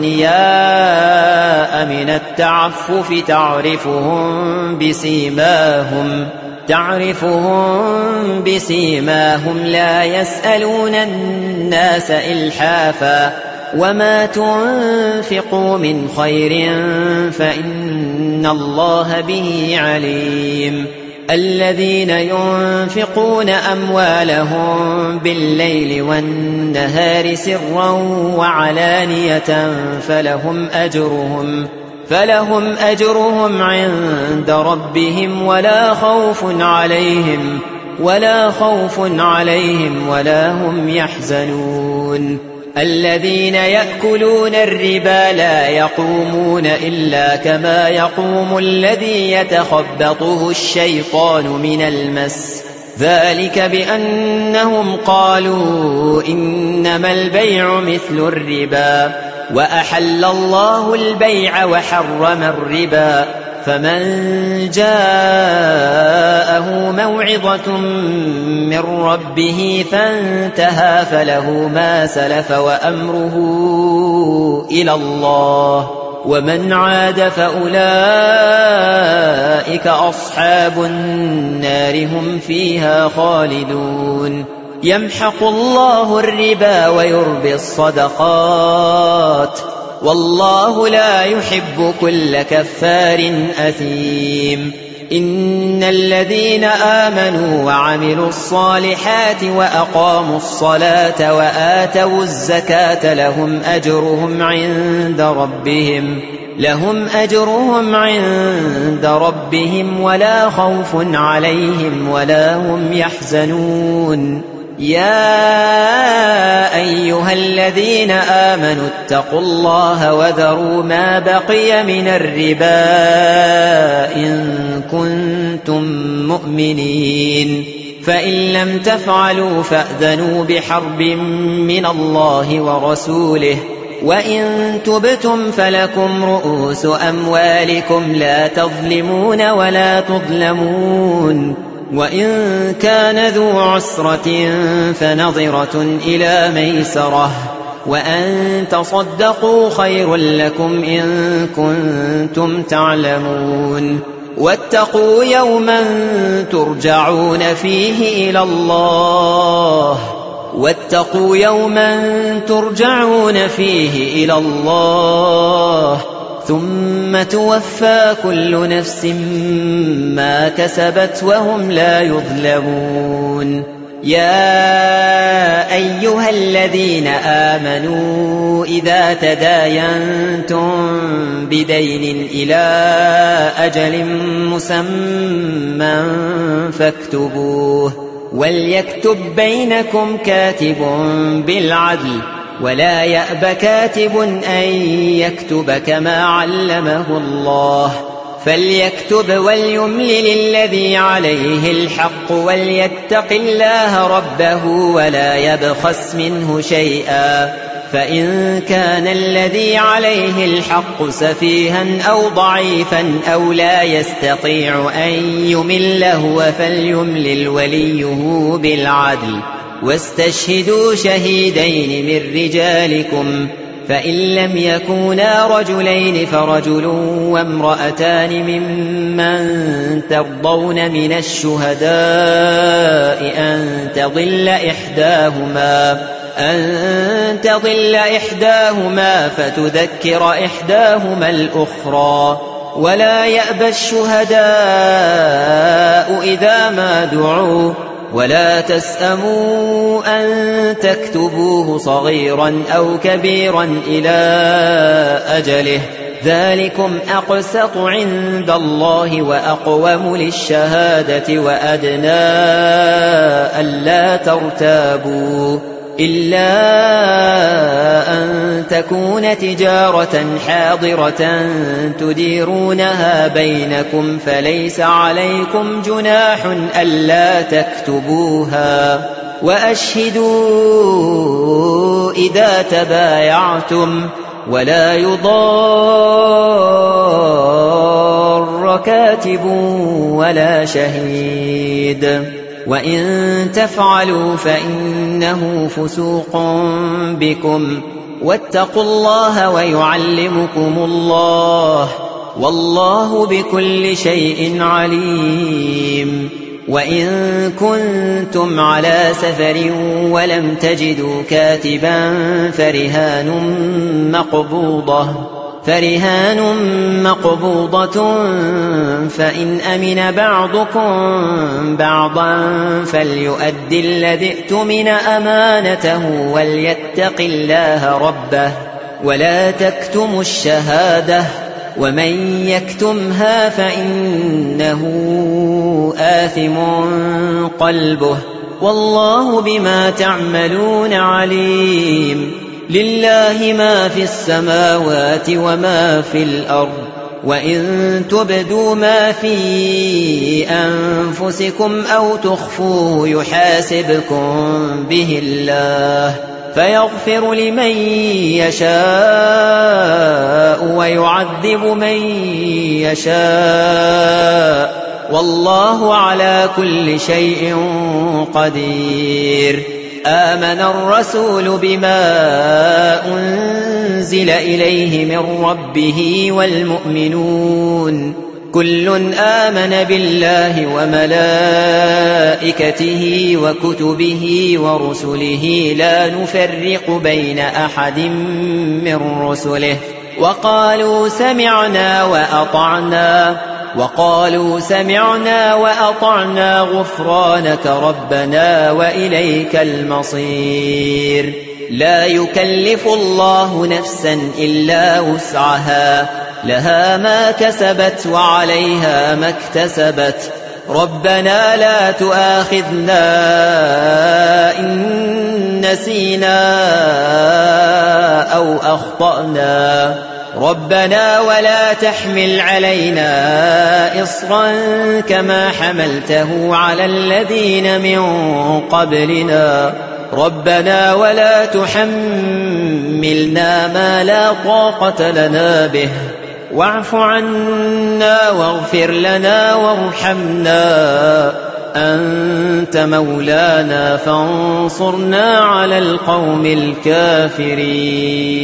أغنياء من التعفف تعرفهم بسيماهم تعرفهم بسيماهم لا يسألون الناس إلحافا وما تنفقوا من خير فإن الله به عليم الذين ينفقون أموالهم بالليل والنهار سرا وعلانية فلهم أجرهم فلهم أجرهم عند ربهم ولا خوف عليهم ولا خوف عليهم ولا هم يحزنون الذين يأكلون الربا لا يقومون إلا كما يقوم الذي يتخبطه الشيطان من المس ذلك بأنهم قالوا إنما البيع مثل الربا وأحل الله البيع وحرم الربا فمن جاءه موعظة من ربه فانتهى فله ما سلف وأمره إلى الله ومن عاد فأولئك أصحاب النار هم فيها خالدون يمحق الله الربا ويربي الصدقات والله لا يحب كل كفار أثيم. إن الذين آمنوا وعملوا الصالحات وأقاموا الصلاة وآتوا الزكاة لهم أجرهم عند ربهم لهم أجرهم عند ربهم ولا خوف عليهم ولا هم يحزنون. يا أيها الذين آمنوا اتقوا الله وذروا ما بقي من الربا إن كنتم مؤمنين فإن لم تفعلوا فأذنوا بحرب من الله ورسوله وإن تبتم فلكم رؤوس أموالكم لا تظلمون ولا تظلمون. وإن كان ذو عسرة فنظرة إلى ميسرة وأن تصدقوا خير لكم إن كنتم تعلمون. واتقوا يوما ترجعون فيه إلى الله واتقوا يوما ترجعون فيه إلى الله ثم توفى كل نفس ما كسبت وهم لا يظلمون. يا أيها الذين آمنوا إذا تداينتم بدين إلى أجل مسمى فاكتبوه وليكتب بينكم كاتب بالعدل ولا يأب كاتب أن يكتب كما علمه الله فليكتب وليملل الذي عليه الحق وليتق الله ربه ولا يبخس منه شيئا فإن كان الذي عليه الحق سفيها أو ضعيفا أو لا يستطيع أن يمل هو فليملل وليه بالعدل واستشهدوا شهيدين من رجالكم فإن لم يكونا رجلين فرجل وامرأتان ممن ترضون من الشهداء أن تضل إحداهما أن تضل إحداهما فتذكر إحداهما الأخرى ولا يأبى الشهداء إذا ما دعوا ولا تسأموا أن تكتبوه صغيرا أو كبيرا إلى أجله ذلكم أقسط عند الله وأقوم للشهادة وأدنى ألا ترتابوا إلا أن تكون تجارة حاضرة تديرونها بينكم فليس عليكم جناح ألا تكتبوها وأشهدوا إذا تبايعتم ولا يضار كاتب ولا شهيد وإن تفعلوا فإنه فسوق بكم واتقوا الله ويعلمكم الله والله بكل شيء عليم. وإن كنتم على سفر ولم تجدوا كاتبا فرهان مقبوضة فرهان مقبوضة فإن أمن بعضكم بعضا فليؤدي الذي ائتمن أمانته وليتق الله ربه ولا تكتموا الشهادة ومن يكتمها فإنه آثم قلبه والله بما تعملون عليم. لله ما في السماوات وما في الأرض وإن تبدوا ما في أنفسكم أو تخفوه يحاسبكم به الله فيغفر لمن يشاء ويعذب من يشاء والله على كل شيء قدير. آمن الرسول بما أنزل إليه من ربه والمؤمنون كل آمن بالله وملائكته وكتبه ورسله لا نفرق بين أحد من رسله وقالوا سمعنا وأطعنا وقالوا سمعنا وأطعنا غفرانك ربنا وإليك المصير لا يكلف الله نفسا إلا وسعها لها ما كسبت وعليها ما اكتسبت ربنا لا تؤاخذنا إن نسينا أو أخطأنا ربنا ولا تحمل علينا إصرا كما حملته على الذين من قبلنا ربنا ولا تحملنا ما لا طاقة لنا به واعف عنا واغفر لنا وارحمنا أنت مولانا فانصرنا على القوم الكافرين